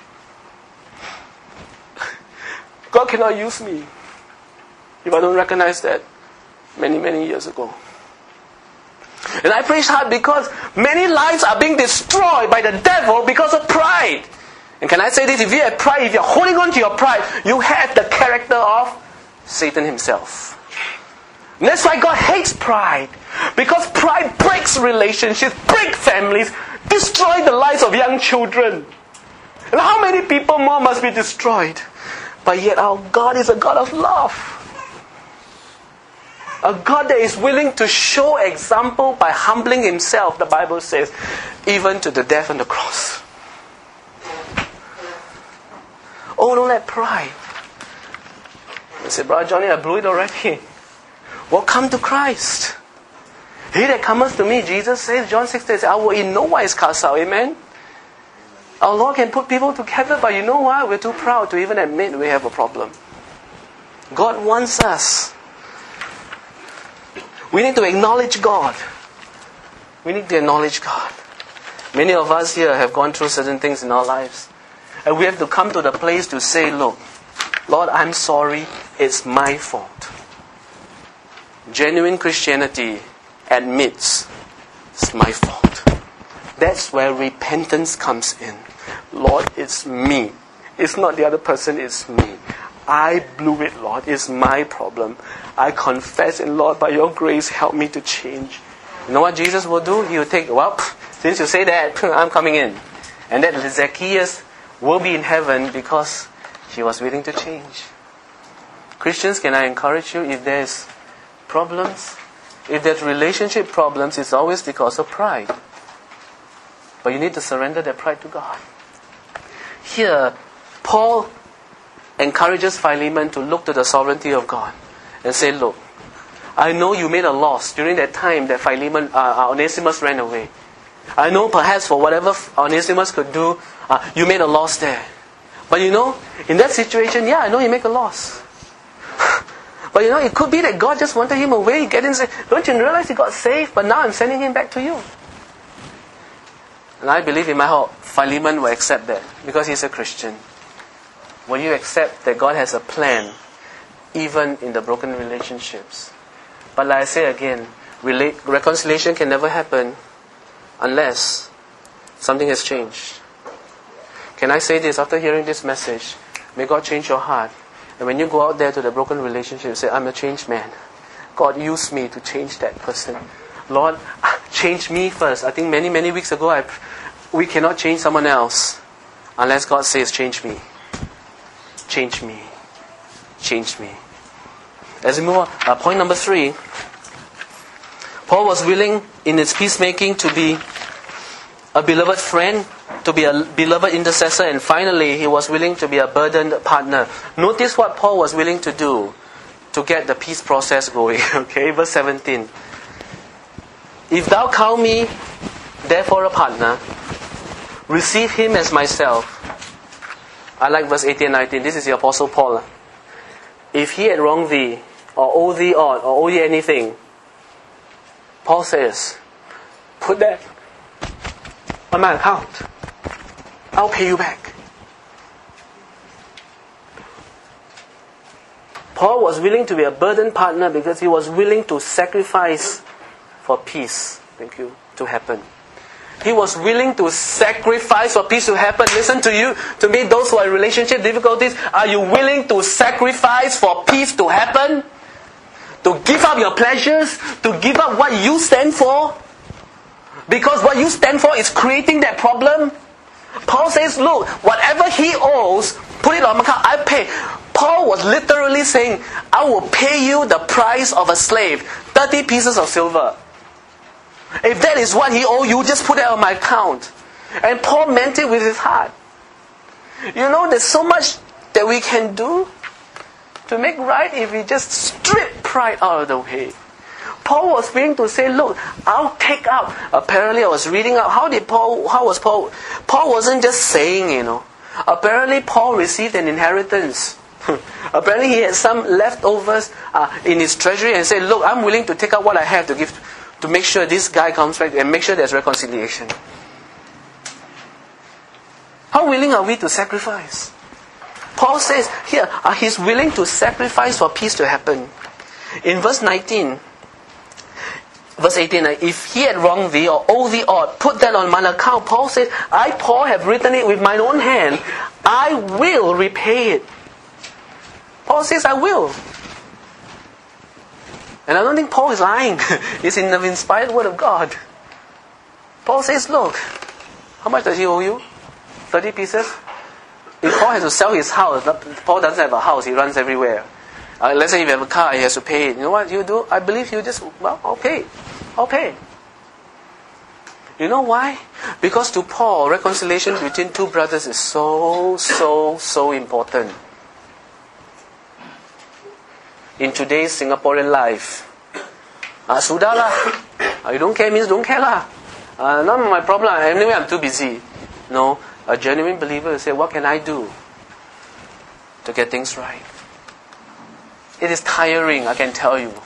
God cannot use me if I don't recognize that many, many years ago. And I preach hard because many lives are being destroyed by the devil because of pride. And can I say this? If you have pride, if you're holding on to your pride, you have the character of Satan himself. And that's why God hates pride. Because pride breaks relationships, breaks families, destroys the lives of young children. And how many people more must be destroyed? But yet our God is a God of love. A God that is willing to show example by humbling himself, the Bible says, even to the death on the cross. Oh, don't let pride. I said, Brother Johnny, I blew it already. Well, come to Christ. He that cometh to me, Jesus says, John 6:10, I will in no wise cast out. Amen? Our Lord can put people together, but you know what? We're too proud to even admit we have a problem. God wants us. We need to acknowledge God. We need to acknowledge God. Many of us here have gone through certain things in our lives. And we have to come to the place to say, look, Lord, I'm sorry. It's my fault. Genuine Christianity admits it's my fault. That's where repentance comes in. Lord, it's me. It's not the other person, it's me. I blew it, Lord. It's my problem. I confess, and Lord, by your grace, help me to change. You know what Jesus will do? He will take, well, since you say that, I'm coming in. And that Zacchaeus will be in heaven because he was willing to change. Christians, can I encourage you, if there's problems, if there's relationship problems, it's always because of pride. But you need to surrender that pride to God. Here, Paul encourages Philemon to look to the sovereignty of God and say, look, I know you made a loss during that time that Philemon, Onesimus ran away. I know perhaps for whatever Onesimus could do, you made a loss there. But you know, in that situation, yeah, I know you make a loss. But you know, it could be that God just wanted him away. Get in, don't you realize he got saved? But now I'm sending him back to you. And I believe in my heart, Philemon will accept that because he's a Christian. Will you accept that God has a plan even in the broken relationships? But like I say again, reconciliation can never happen unless something has changed. Can I say this after hearing this message? May God change your heart. And when you go out there to the broken relationship, say, I'm a changed man. God used me to change that person. Lord, change me first. I think many weeks ago, we cannot change someone else unless God says, change me. Change me. Change me. As we move on, point number 3. Paul was willing in his peacemaking to be a beloved friend, to be a beloved intercessor, and finally he was willing to be a burdened partner. Notice what Paul was willing to do to get the peace process going. Okay, verse 17. If thou count me therefore a partner, receive him as myself. I like verse 18 and 19. This is the Apostle Paul. If he had wronged thee, or owe thee aught, or owe thee anything, Paul says, put that on my account. I'll pay you back. Paul was willing to be a burden partner because he was willing to sacrifice for peace, to happen. He was willing to sacrifice for peace to happen. Listen to me, those who are in relationship difficulties, are you willing to sacrifice for peace to happen? To give up your pleasures? To give up what you stand for? Because what you stand for is creating that problem. Paul says, look, whatever he owes, put it on my account, I pay. Paul was literally saying, I will pay you the price of a slave, 30 pieces of silver. If that is what he owes you, just put it on my account. And Paul meant it with his heart. You know, there's so much that we can do to make right if we just strip pride out of the way. Paul was willing to say, look, I'll take up. Apparently I was reading out, how was Paul? Paul wasn't just saying, you know. Apparently Paul received an inheritance. Apparently he had some leftovers in his treasury and said, look, I'm willing to take up what I have to give to make sure this guy comes back and make sure there's reconciliation. How willing are we to sacrifice? Paul says here, he's willing to sacrifice for peace to happen. In verse 19, Verse 18, if he had wronged thee or owed thee aught, put that on mine account. Paul says, I, Paul, have written it with mine own hand. I will repay it. Paul says, I will. And I don't think Paul is lying. It's in the inspired word of God. Paul says, look, how much does he owe you? 30 pieces? If Paul has to sell his house, Paul doesn't have a house, he runs everywhere. Let's say if you have a car, he has to pay it. You know what you do? I believe you just, well, I'll pay. You know why? Because to Paul, reconciliation between two brothers is so important. In today's Singaporean life, sudah lah. You don't care means don't care lah. Not my problem. Anyway, I'm too busy. No, a genuine believer will say, what can I do to get things right? It is tiring, I can tell you.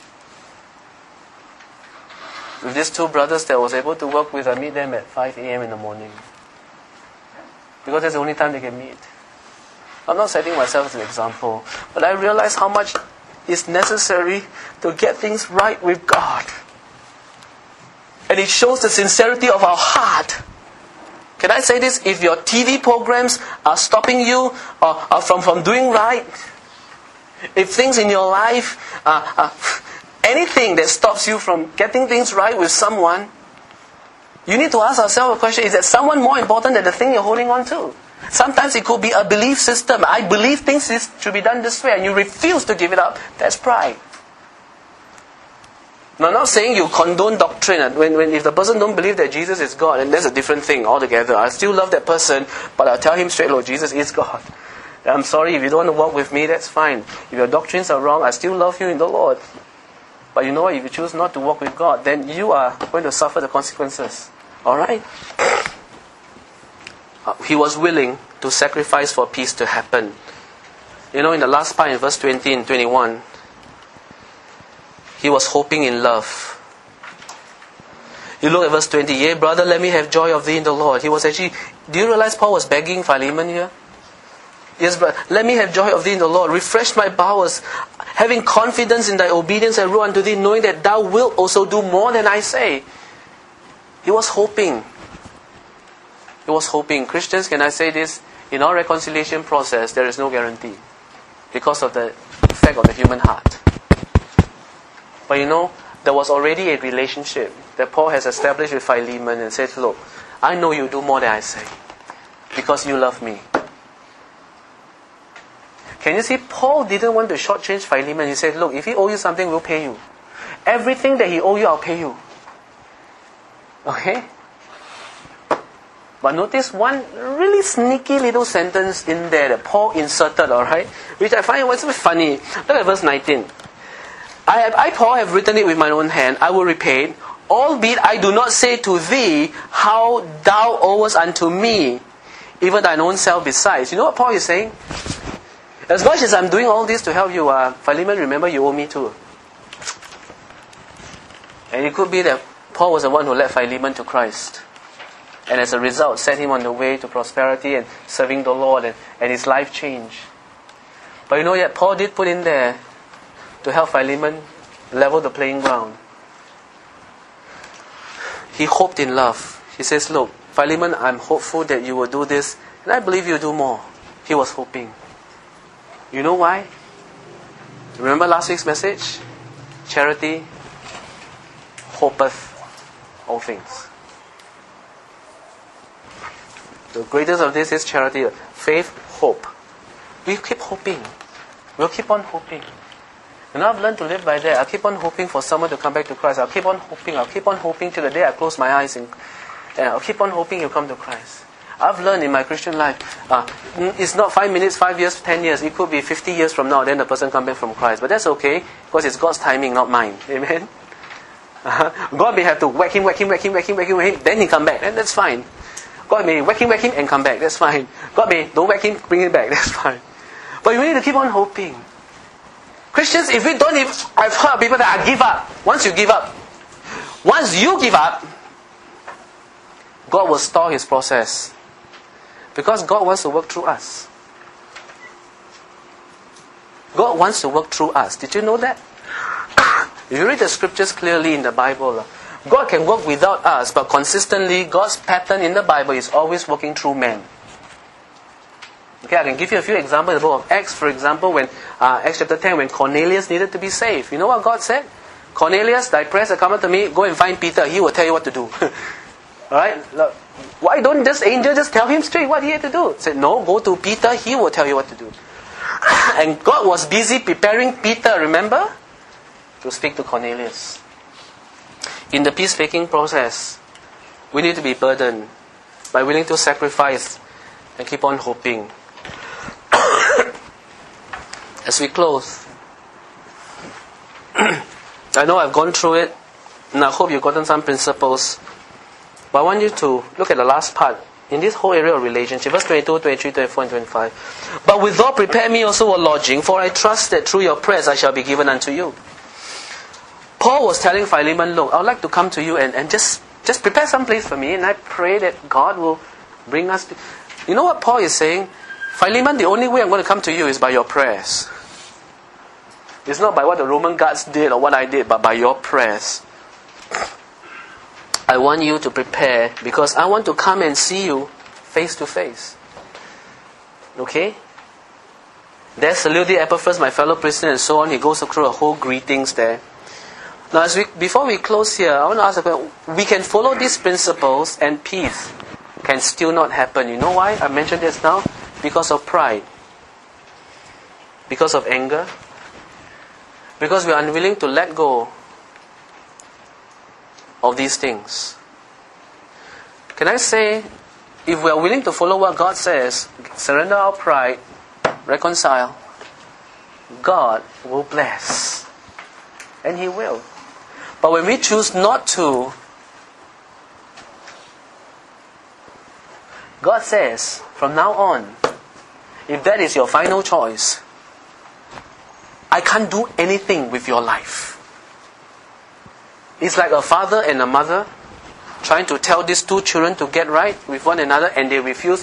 With these two brothers that I was able to work with, I meet them at 5 a.m. in the morning. Because that's the only time they can meet. I'm not setting myself as an example, but I realize how much is necessary to get things right with God. And it shows the sincerity of our heart. Can I say this? If your TV programs are stopping you from doing right, if things in your life, anything that stops you from getting things right with someone, you need to ask yourself a question, is that someone more important than the thing you're holding on to? Sometimes it could be a belief system. I believe things should be done this way, and you refuse to give it up. That's pride. Now, I'm not saying you condone doctrine. If the person don't believe that Jesus is God, and that's a different thing altogether. I still love that person, but I'll tell him straight, Lord, Jesus is God. I'm sorry, if you don't want to walk with me, that's fine. If your doctrines are wrong, I still love you in the Lord. But you know what? If you choose not to walk with God, then you are going to suffer the consequences. Alright? He was willing to sacrifice for peace to happen. You know, in the last part, in verse 20 and 21, he was hoping in love. You look at verse 20, yea, brother, let me have joy of thee in the Lord. He was actually, do you realize Paul was begging Philemon here? Yes, brother, let me have joy of thee in the Lord. Refresh my bowels. Having confidence in thy obedience, I wrote unto thee, knowing that thou wilt also do more than I say. He was hoping. He was hoping. Christians, can I say this? In our reconciliation process, there is no guarantee. Because of the effect of the human heart. But you know, there was already a relationship that Paul has established with Philemon and said, look, I know you do more than I say. Because you love me. Can you see, Paul didn't want to shortchange Philemon. He said, look, if he owes you something, we'll pay you. Everything that he owes you, I'll pay you. Okay? But notice one really sneaky little sentence in there that Paul inserted, alright? Which I find was a bit funny. Look at verse 19. I, Paul, have written it with my own hand. I will repay it. Albeit I do not say to thee how thou owest unto me, even thine own self besides. You know what Paul is saying? As much as I'm doing all this to help you, Philemon, remember you owe me too. And it could be that Paul was the one who led Philemon to Christ. And as a result, set him on the way to prosperity and serving the Lord, and his life changed. But you know, yet Paul did put in there to help Philemon level the playing ground. He hoped in love. He says, look, Philemon, I'm hopeful that you will do this, and I believe you'll do more. He was hoping. You know why? Remember last week's message? Charity hopeth all things. The greatest of this is charity. Faith, hope. We keep hoping. We'll keep on hoping. And I've learned to live by that. I'll keep on hoping for someone to come back to Christ. I'll keep on hoping till the day I close my eyes, and I'll keep on hoping you'll come to Christ. I've learned in my Christian life, it's not 5 minutes, 5 years, 10 years. It could be 50 years from now, then the person come back from Christ. But that's okay, because it's God's timing, not mine. Amen? God may have to whack him, then he come back. And that's fine. God may whack him, and come back. That's fine. God may don't whack him, bring him back. That's fine. But you need to keep on hoping. Christians, if we don't, I've heard people that give up. Once you give up, God will stall his process. Because God wants to work through us. God wants to work through us. Did you know that? If you read the scriptures clearly in the Bible, God can work without us, but consistently, God's pattern in the Bible is always working through men. Okay, I can give you a few examples in the book of Acts. For example, when Acts chapter 10, when Cornelius needed to be saved. You know what God said? Cornelius, thy prayers are come unto me. Go and find Peter. He will tell you what to do. Alright? Why don't this angel just tell him straight what he had to do? He said, no, go to Peter. He will tell you what to do. And God was busy preparing Peter, remember? To speak to Cornelius. In the peacemaking process, we need to be burdened by willing to sacrifice and keep on hoping. As we close, I know I've gone through it, and I hope you've gotten some principles. But I want you to look at the last part in this whole area of relationship, verse 22, 23, 24, and 25. But withal prepare me also a lodging, for I trust that through your prayers I shall be given unto you. Paul was telling Philemon, look, I would like to come to you and just prepare some place for me, and I pray that God will bring us to... You know what Paul is saying? Philemon, the only way I'm going to come to you is by your prayers. It's not by what the Roman guards did or what I did, but by your prayers. I want you to prepare because I want to come and see you face to face. Okay? There's Seleucus Epaphras, my fellow prisoner, and so on. He goes through a whole greetings there. Now, before we close here, I want to ask a question. We can follow these principles and peace can still not happen. You know why? I mentioned this now. Because of pride. Because of anger. Because we are unwilling to let go of these things. Can I say, if we are willing to follow what God says, surrender our pride, reconcile, God will bless. And He will. But when we choose not to, God says, from now on, if that is your final choice, I can't do anything with your life. It's like a father and a mother trying to tell these two children to get right with one another, and they refuse.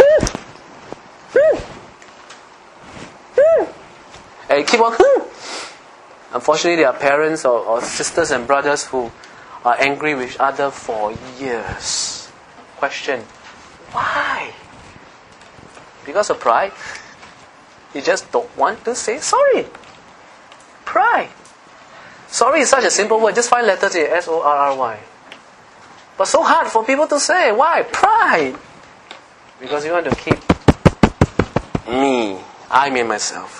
And keep on. Unfortunately, there are parents or sisters and brothers who are angry with each other for years. Question: why? Because of pride. You just don't want to say sorry. Pride. Sorry is such a simple word. Just 5 letters here. S-O-R-R-Y. But so hard for people to say. Why? Pride. Because you want to keep me. I mean myself.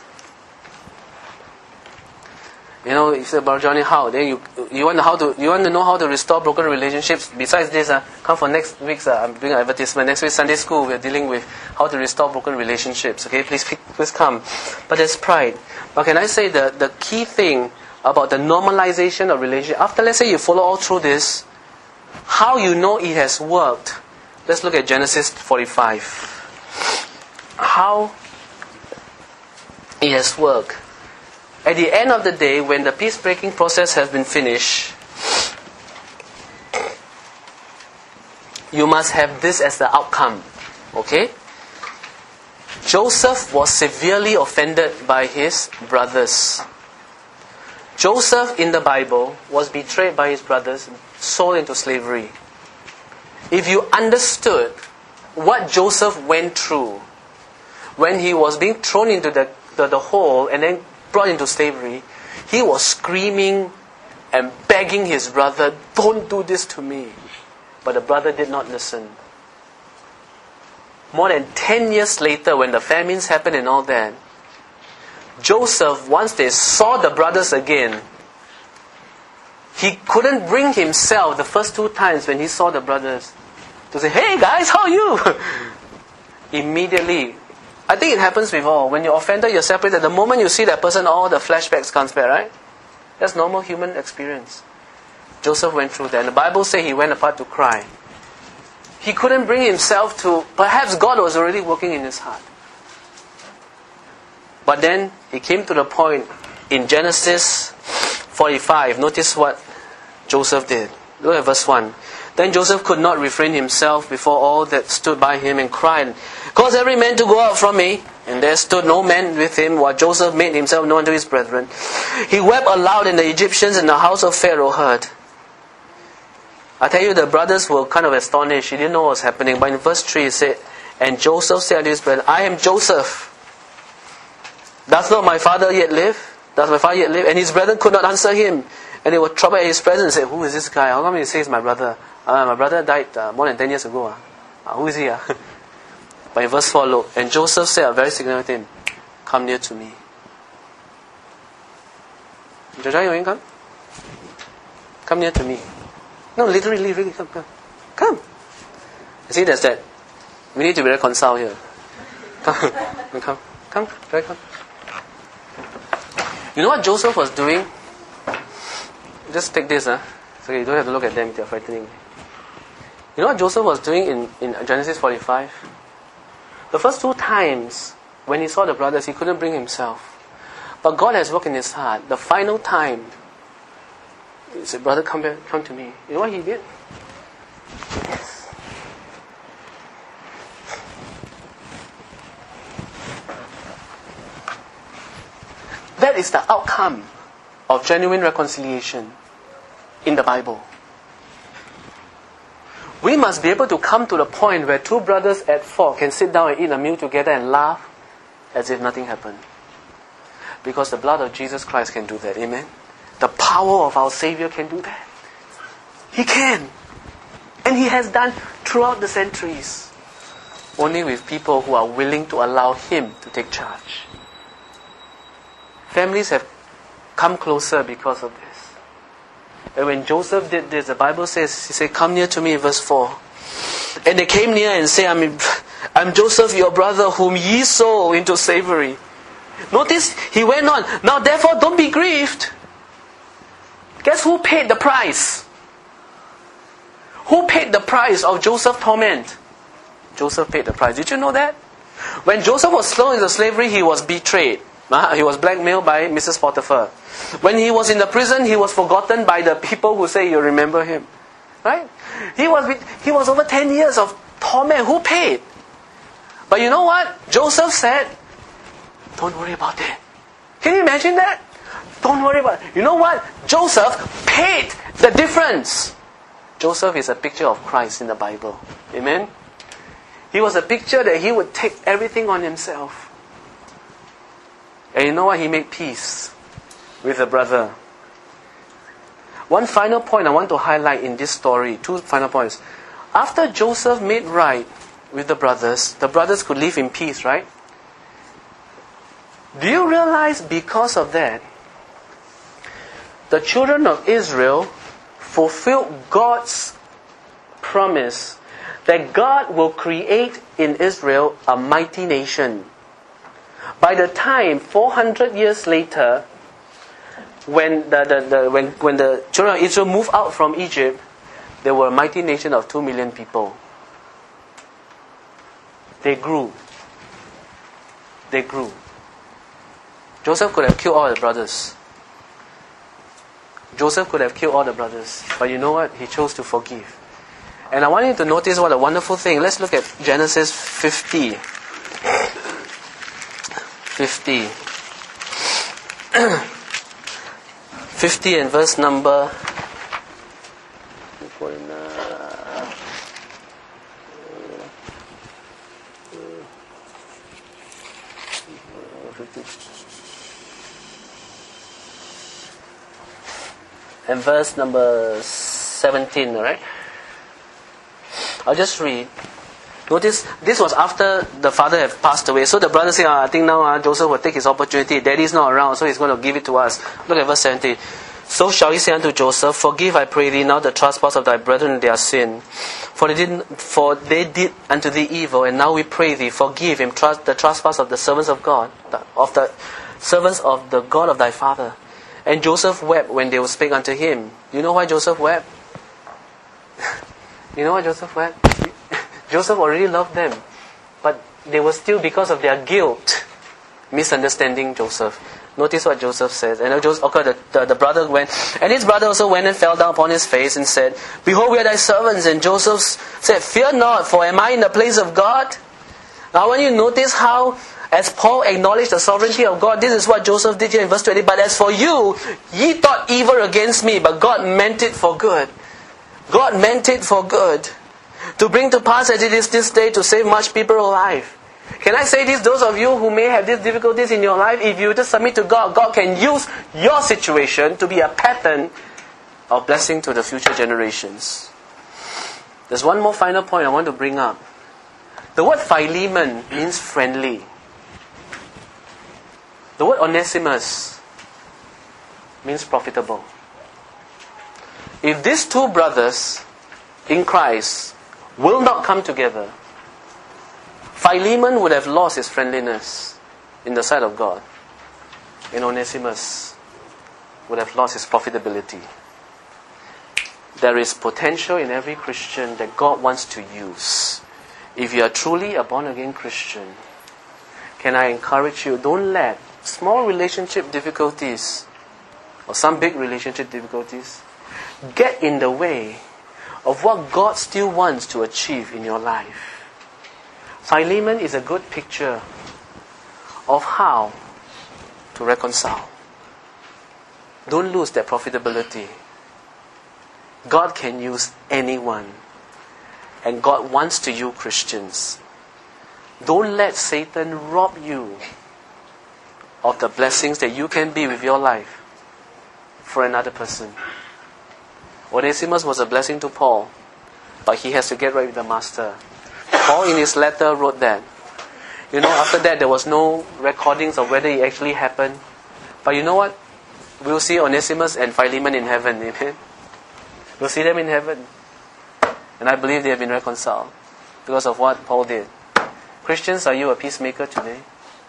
You know, if you say about Johnny, how? Then you want to know how to restore broken relationships. Besides this, come for next week's. I'm doing an advertisement. Next week Sunday school, we're dealing with how to restore broken relationships. Okay, please come. But there's pride. But can I say the key thing about the normalization of relationship? After, let's say, you follow all through this, how you know it has worked? Let's look at Genesis 45. How it has worked. At the end of the day, when the peace-breaking process has been finished, you must have this as the outcome. Okay? Joseph was severely offended by his brothers. Joseph in the Bible was betrayed by his brothers, sold into slavery. If you understood what Joseph went through when he was being thrown into the hole and then brought into slavery, he was screaming and begging his brother, don't do this to me. But the brother did not listen. More than 10 years later, when the famines happened and all that, Joseph, once they saw the brothers again, he couldn't bring himself the first 2 times when he saw the brothers to say, hey guys, how are you? Immediately, I think it happens with all. When you're offended, you're separated. The moment you see that person, all the flashbacks comes back, right? That's normal human experience. Joseph went through that. And the Bible says he went apart to cry. He couldn't bring himself to... Perhaps God was already working in his heart. But then he came to the point in Genesis 45. Notice what Joseph did. Look at verse 1. Then Joseph could not refrain himself before all that stood by him and cried, "Cause every man to go out from me." And there stood no man with him, while Joseph made himself known to his brethren. He wept aloud, and the Egyptians in the house of Pharaoh heard. I tell you, the brothers were kind of astonished. He didn't know what was happening. But in verse 3 it said, "And Joseph said unto his brethren, I am Joseph. Does not my father yet live? Does my father yet live?" And his brethren could not answer him. And they were troubled at his presence and said, "Who is this guy? How come he says my brother? My brother died more than 10 years ago. Who is he?" But in verse 4, look. And Joseph said a very significant thing. "Come near to me." Jojo, you come? Come near to me. No, literally, really, come. Come. You see, there's that. We need to be reconciled here. Come, very come. You know what Joseph was doing? Just take this, So you don't have to look at them if they're frightening. You know what Joseph was doing in Genesis 45? The first 2 times when he saw the brothers, he couldn't bring himself. But God has worked in his heart. The final time, he said, "Brother, come to me." You know what he did? Yes. That is the outcome of genuine reconciliation in the Bible. We must be able to come to the point where 2 brothers at fault can sit down and eat a meal together and laugh as if nothing happened. Because the blood of Jesus Christ can do that. Amen? The power of our Savior can do that. He can. And He has done throughout the centuries. Only with people who are willing to allow Him to take charge. Families have come closer because of this. And when Joseph did this, the Bible says, he said, "Come near to me," verse 4. And they came near and said, I'm Joseph, your brother, whom ye sold into slavery. Notice, he went on. "Now therefore don't be grieved." Guess who paid the price? Who paid the price of Joseph's torment? Joseph paid the price. Did you know that? When Joseph was thrown into slavery, he was betrayed. He was blackmailed by Mrs. Potiphar. When he was in the prison, he was forgotten by the people who say you remember him. Right? He was over 10 years of torment. Who paid? But you know what? Joseph said, "Don't worry about it." Can you imagine that? Don't worry about it. You know what? Joseph paid the difference. Joseph is a picture of Christ in the Bible. Amen? He was a picture that he would take everything on himself. And you know what? He made peace with the brother. One final point I want to highlight in this story. 2 final points. After Joseph made right with the brothers could live in peace, right? Do you realize because of that, the children of Israel fulfilled God's promise that God will create in Israel a mighty nation? By the time 400 years later, when the children of Israel moved out from Egypt, there were a mighty nation of 2 million people. They grew. Joseph could have killed all the brothers. But you know what? He chose to forgive. And I want you to notice what a wonderful thing. Let's look at Genesis 50. 50 and verse number 50. And verse number 17, alright? I'll just read. Notice, this was after the father had passed away. So the brother said, I think now Joseph will take his opportunity. Daddy's not around, so he's going to give it to us. Look at verse 17. "So shall he say unto Joseph, Forgive, I pray thee, now the trespass of thy brethren and their sin. For they did unto thee evil, and now we pray thee, forgive him the trespass of the servants of God, of the servants of the God of thy father. And Joseph wept when they would speak unto him." You know why Joseph wept? You know why Joseph wept? Joseph already loved them, but they were still, because of their guilt, misunderstanding Joseph. Notice what Joseph says. And the brother went, and his brother also went and fell down upon his face and said, Behold, we are thy servants. And Joseph said, Fear not, for am I in the place of God? Now when you notice how, as Paul acknowledged the sovereignty of God, this is what Joseph did here in verse 20. But as for you, ye thought evil against me, but God meant it for good. God meant it for good. To bring to pass as it is this day, to save much people alive. Can I say this? Those of you who may have these difficulties in your life, if you just submit to God, God can use your situation to be a pattern of blessing to the future generations. There's one more final point I want to bring up. The word Philemon means friendly. The word Onesimus means profitable. If these two brothers in Christ will not come together, Philemon would have lost his friendliness in the sight of God, and Onesimus would have lost his profitability. There is potential in every Christian that God wants to use. If you are truly a born-again Christian, can I encourage you, don't let small relationship difficulties or some big relationship difficulties get in the way of what God still wants to achieve in your life. Philemon is a good picture of how to reconcile. Don't lose that profitability. God can use anyone. And God wants to use Christians. Don't let Satan rob you of the blessings that you can be with your life for another person. Onesimus was a blessing to Paul, but he has to get right with the master. Paul in his letter wrote that. You know, after that there was no recordings of whether it actually happened. But you know what? We'll see Onesimus and Philemon in heaven. Amen? We'll see them in heaven. And I believe they have been reconciled because of what Paul did. Christians, are you a peacemaker today?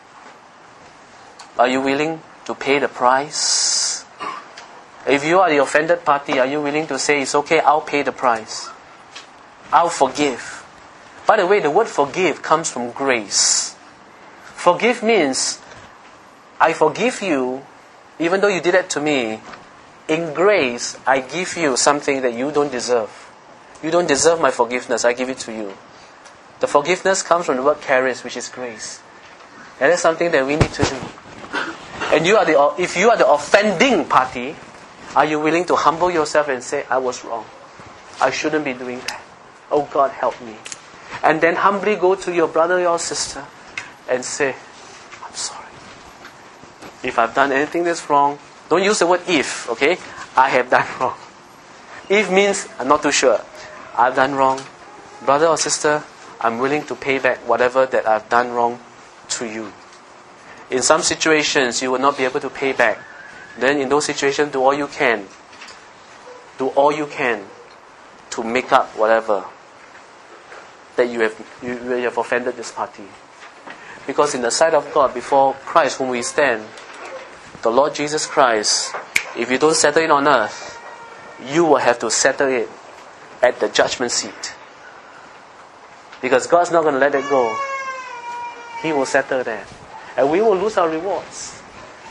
Are you willing to pay the price? If you are the offended party, are you willing to say, it's okay, I'll pay the price. I'll forgive. By the way, the word forgive comes from grace. Forgive means, I forgive you, even though you did it to me. In grace, I give you something that you don't deserve. You don't deserve my forgiveness, I give it to you. The forgiveness comes from the word charis, which is grace. And that's something that we need to do. And if you are the offending party, are you willing to humble yourself and say, I was wrong. I shouldn't be doing that. Oh God, help me. And then humbly go to your brother or your sister and say, I'm sorry. If I've done anything that's wrong, don't use the word if, okay? I have done wrong. If means, I'm not too sure. I've done wrong. Brother or sister, I'm willing to pay back whatever that I've done wrong to you. In some situations, you will not be able to pay back. Then in those situations, do all you can. Do all you can to make up whatever that you have offended this party. Because in the sight of God, before Christ whom we stand, the Lord Jesus Christ, if you don't settle it on earth, you will have to settle it at the judgment seat. Because God's not going to let it go. He will settle that. And we will lose our rewards.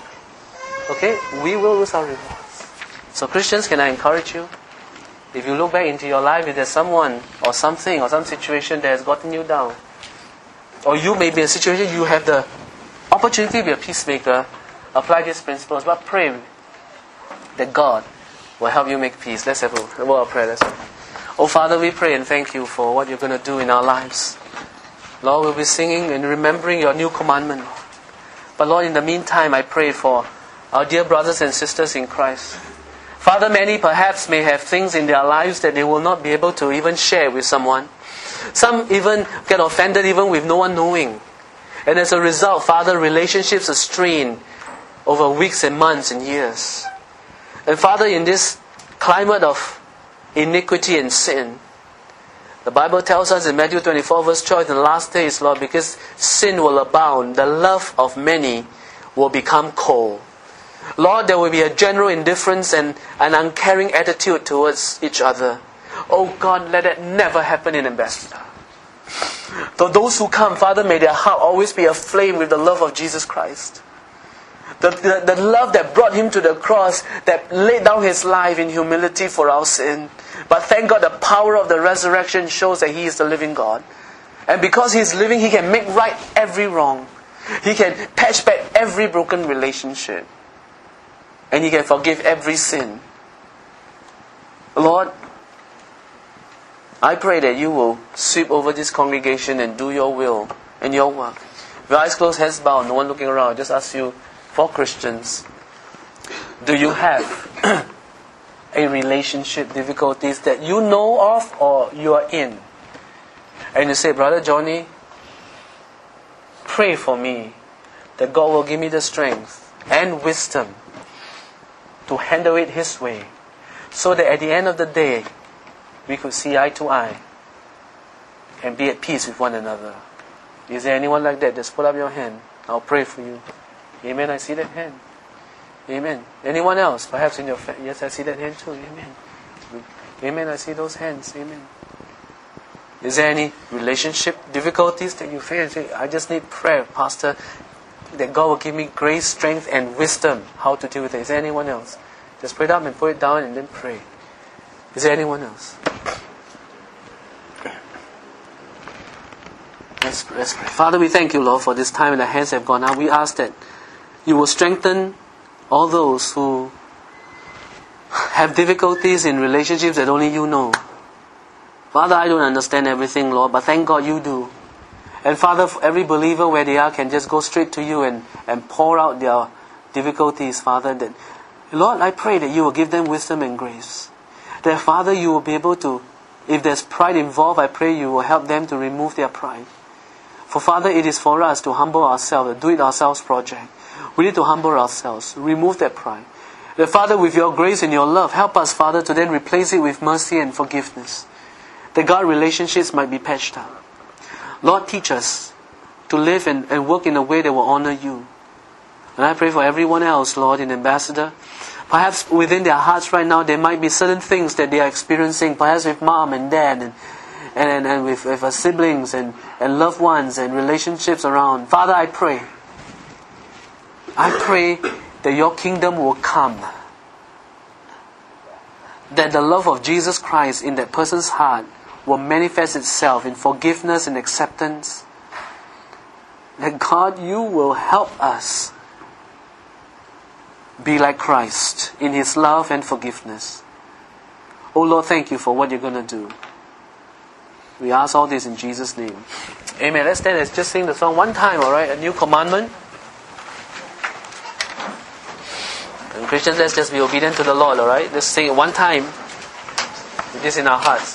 Okay? We will lose our rewards. So Christians, can I encourage you? If you look back into your life, if there's someone or something or some situation that has gotten you down, or you may be in a situation you have the opportunity to be a peacemaker, apply these principles, but pray that God will help you make peace. Let's have a word of prayer. Let's pray. Oh Father, we pray and thank you for what you're going to do in our lives. Lord, we'll be singing and remembering your new commandment. But Lord, in the meantime, I pray for our dear brothers and sisters in Christ. Father, many perhaps may have things in their lives that they will not be able to even share with someone. Some even get offended even with no one knowing. And as a result, Father, relationships are strained over weeks and months and years. And Father, in this climate of iniquity and sin, the Bible tells us in Matthew 24 verse 12, in the last days, Lord, because sin will abound, the love of many will become cold. Lord, there will be a general indifference and an uncaring attitude towards each other. Oh God, let that never happen in Ambassador. To those who come, Father, may their heart always be aflame with the love of Jesus Christ. The love that brought him to the cross, that laid down his life in humility for our sin. But thank God the power of the resurrection shows that he is the living God. And because he is living, he can make right every wrong. He can patch back every broken relationship. And he can forgive every sin. Lord, I pray that you will sweep over this congregation and do your will and your work. With eyes closed, heads bowed, no one looking around, I just ask you, for Christians, do you have a relationship difficulties that you know of or you are in? And you say, Brother Johnny, pray for me that God will give me the strength and wisdom to handle it His way, so that at the end of the day, we could see eye to eye and be at peace with one another. Is there anyone like that? Just put up your hand. I'll pray for you. Amen. I see that hand. Amen. Anyone else? Perhaps in your yes, I see that hand too. Amen. Amen. I see those hands. Amen. Is there any relationship difficulties that you face? I just need prayer, Pastor, that God will give me grace, strength, and wisdom how to deal with it. Is there anyone else? Just put it up and put it down and then pray. Is there anyone else? Let's pray. Father, we thank you, Lord, for this time and the hands have gone out. We ask that you will strengthen all those who have difficulties in relationships that only you know. Father, I don't understand everything, Lord, but thank God you do. And Father, every believer where they are can just go straight to you and pour out their difficulties, Father. That, Lord, I pray that you will give them wisdom and grace. That, Father, you will be able to, if there's pride involved, I pray you will help them to remove their pride. For Father, it is for us to humble ourselves, a do-it-ourselves project. We need to humble ourselves, remove that pride. That, Father, with your grace and your love, help us, Father, to then replace it with mercy and forgiveness. That God, relationships might be patched up. Lord, teach us to live and work in a way that will honor you. And I pray for everyone else, Lord, in Ambassador. Perhaps within their hearts right now, there might be certain things that they are experiencing, perhaps with mom and dad and with siblings and loved ones and relationships around. Father, I pray that your kingdom will come. That the love of Jesus Christ in that person's heart will manifest itself in forgiveness and acceptance. That God, you will help us be like Christ in His love and forgiveness. Oh Lord, thank you for what you're going to do. We ask all this in Jesus' name. Amen. Let's stand. Let's just sing the song one time, alright? A new commandment. And Christians, let's just be obedient to the Lord, alright? Let's sing it one time with this in our hearts.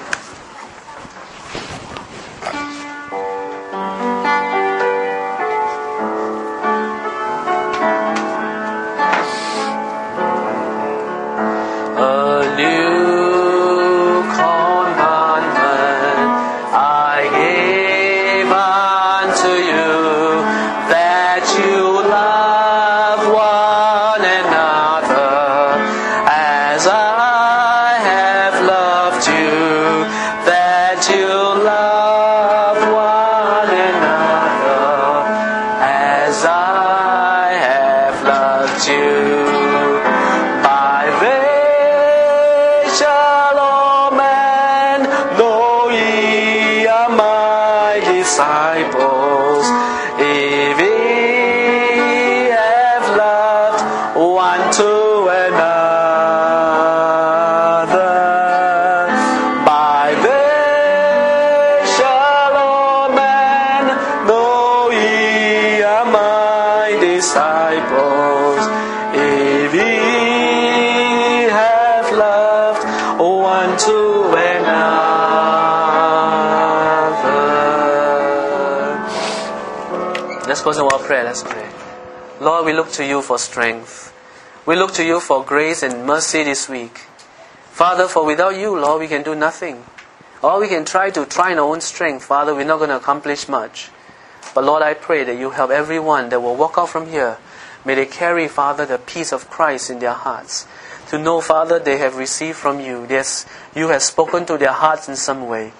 Let's close in our prayer. Let's pray. Lord, we look to you for strength. We look to you for grace and mercy this week. Father, for without you, Lord, we can do nothing. Or we can try in our own strength. Father, we're not going to accomplish much. But Lord, I pray that you help everyone that will walk out from here. May they carry, Father, the peace of Christ in their hearts. To know, Father, they have received from you. Yes, you have spoken to their hearts in some way.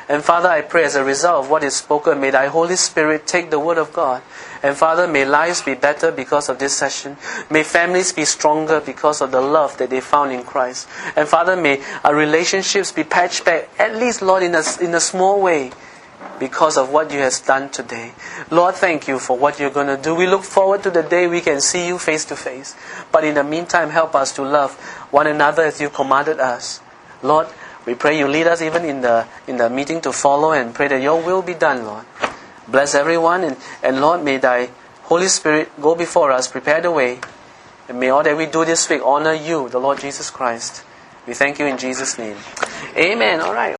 And Father, I pray as a result of what is spoken, may Thy Holy Spirit take the Word of God. And Father, may lives be better because of this session. May families be stronger because of the love that they found in Christ. And Father, may our relationships be patched back, at least, Lord, in a small way, because of what You have done today. Lord, thank You for what You're going to do. We look forward to the day we can see You face to face. But in the meantime, help us to love one another as You commanded us. Lord, we pray You lead us even in the meeting to follow, and pray that Your will be done, Lord. Bless everyone, and Lord, may Thy Holy Spirit go before us, prepare the way, and may all that we do this week honor You, the Lord Jesus Christ. We thank You in Jesus' name. Amen. All right.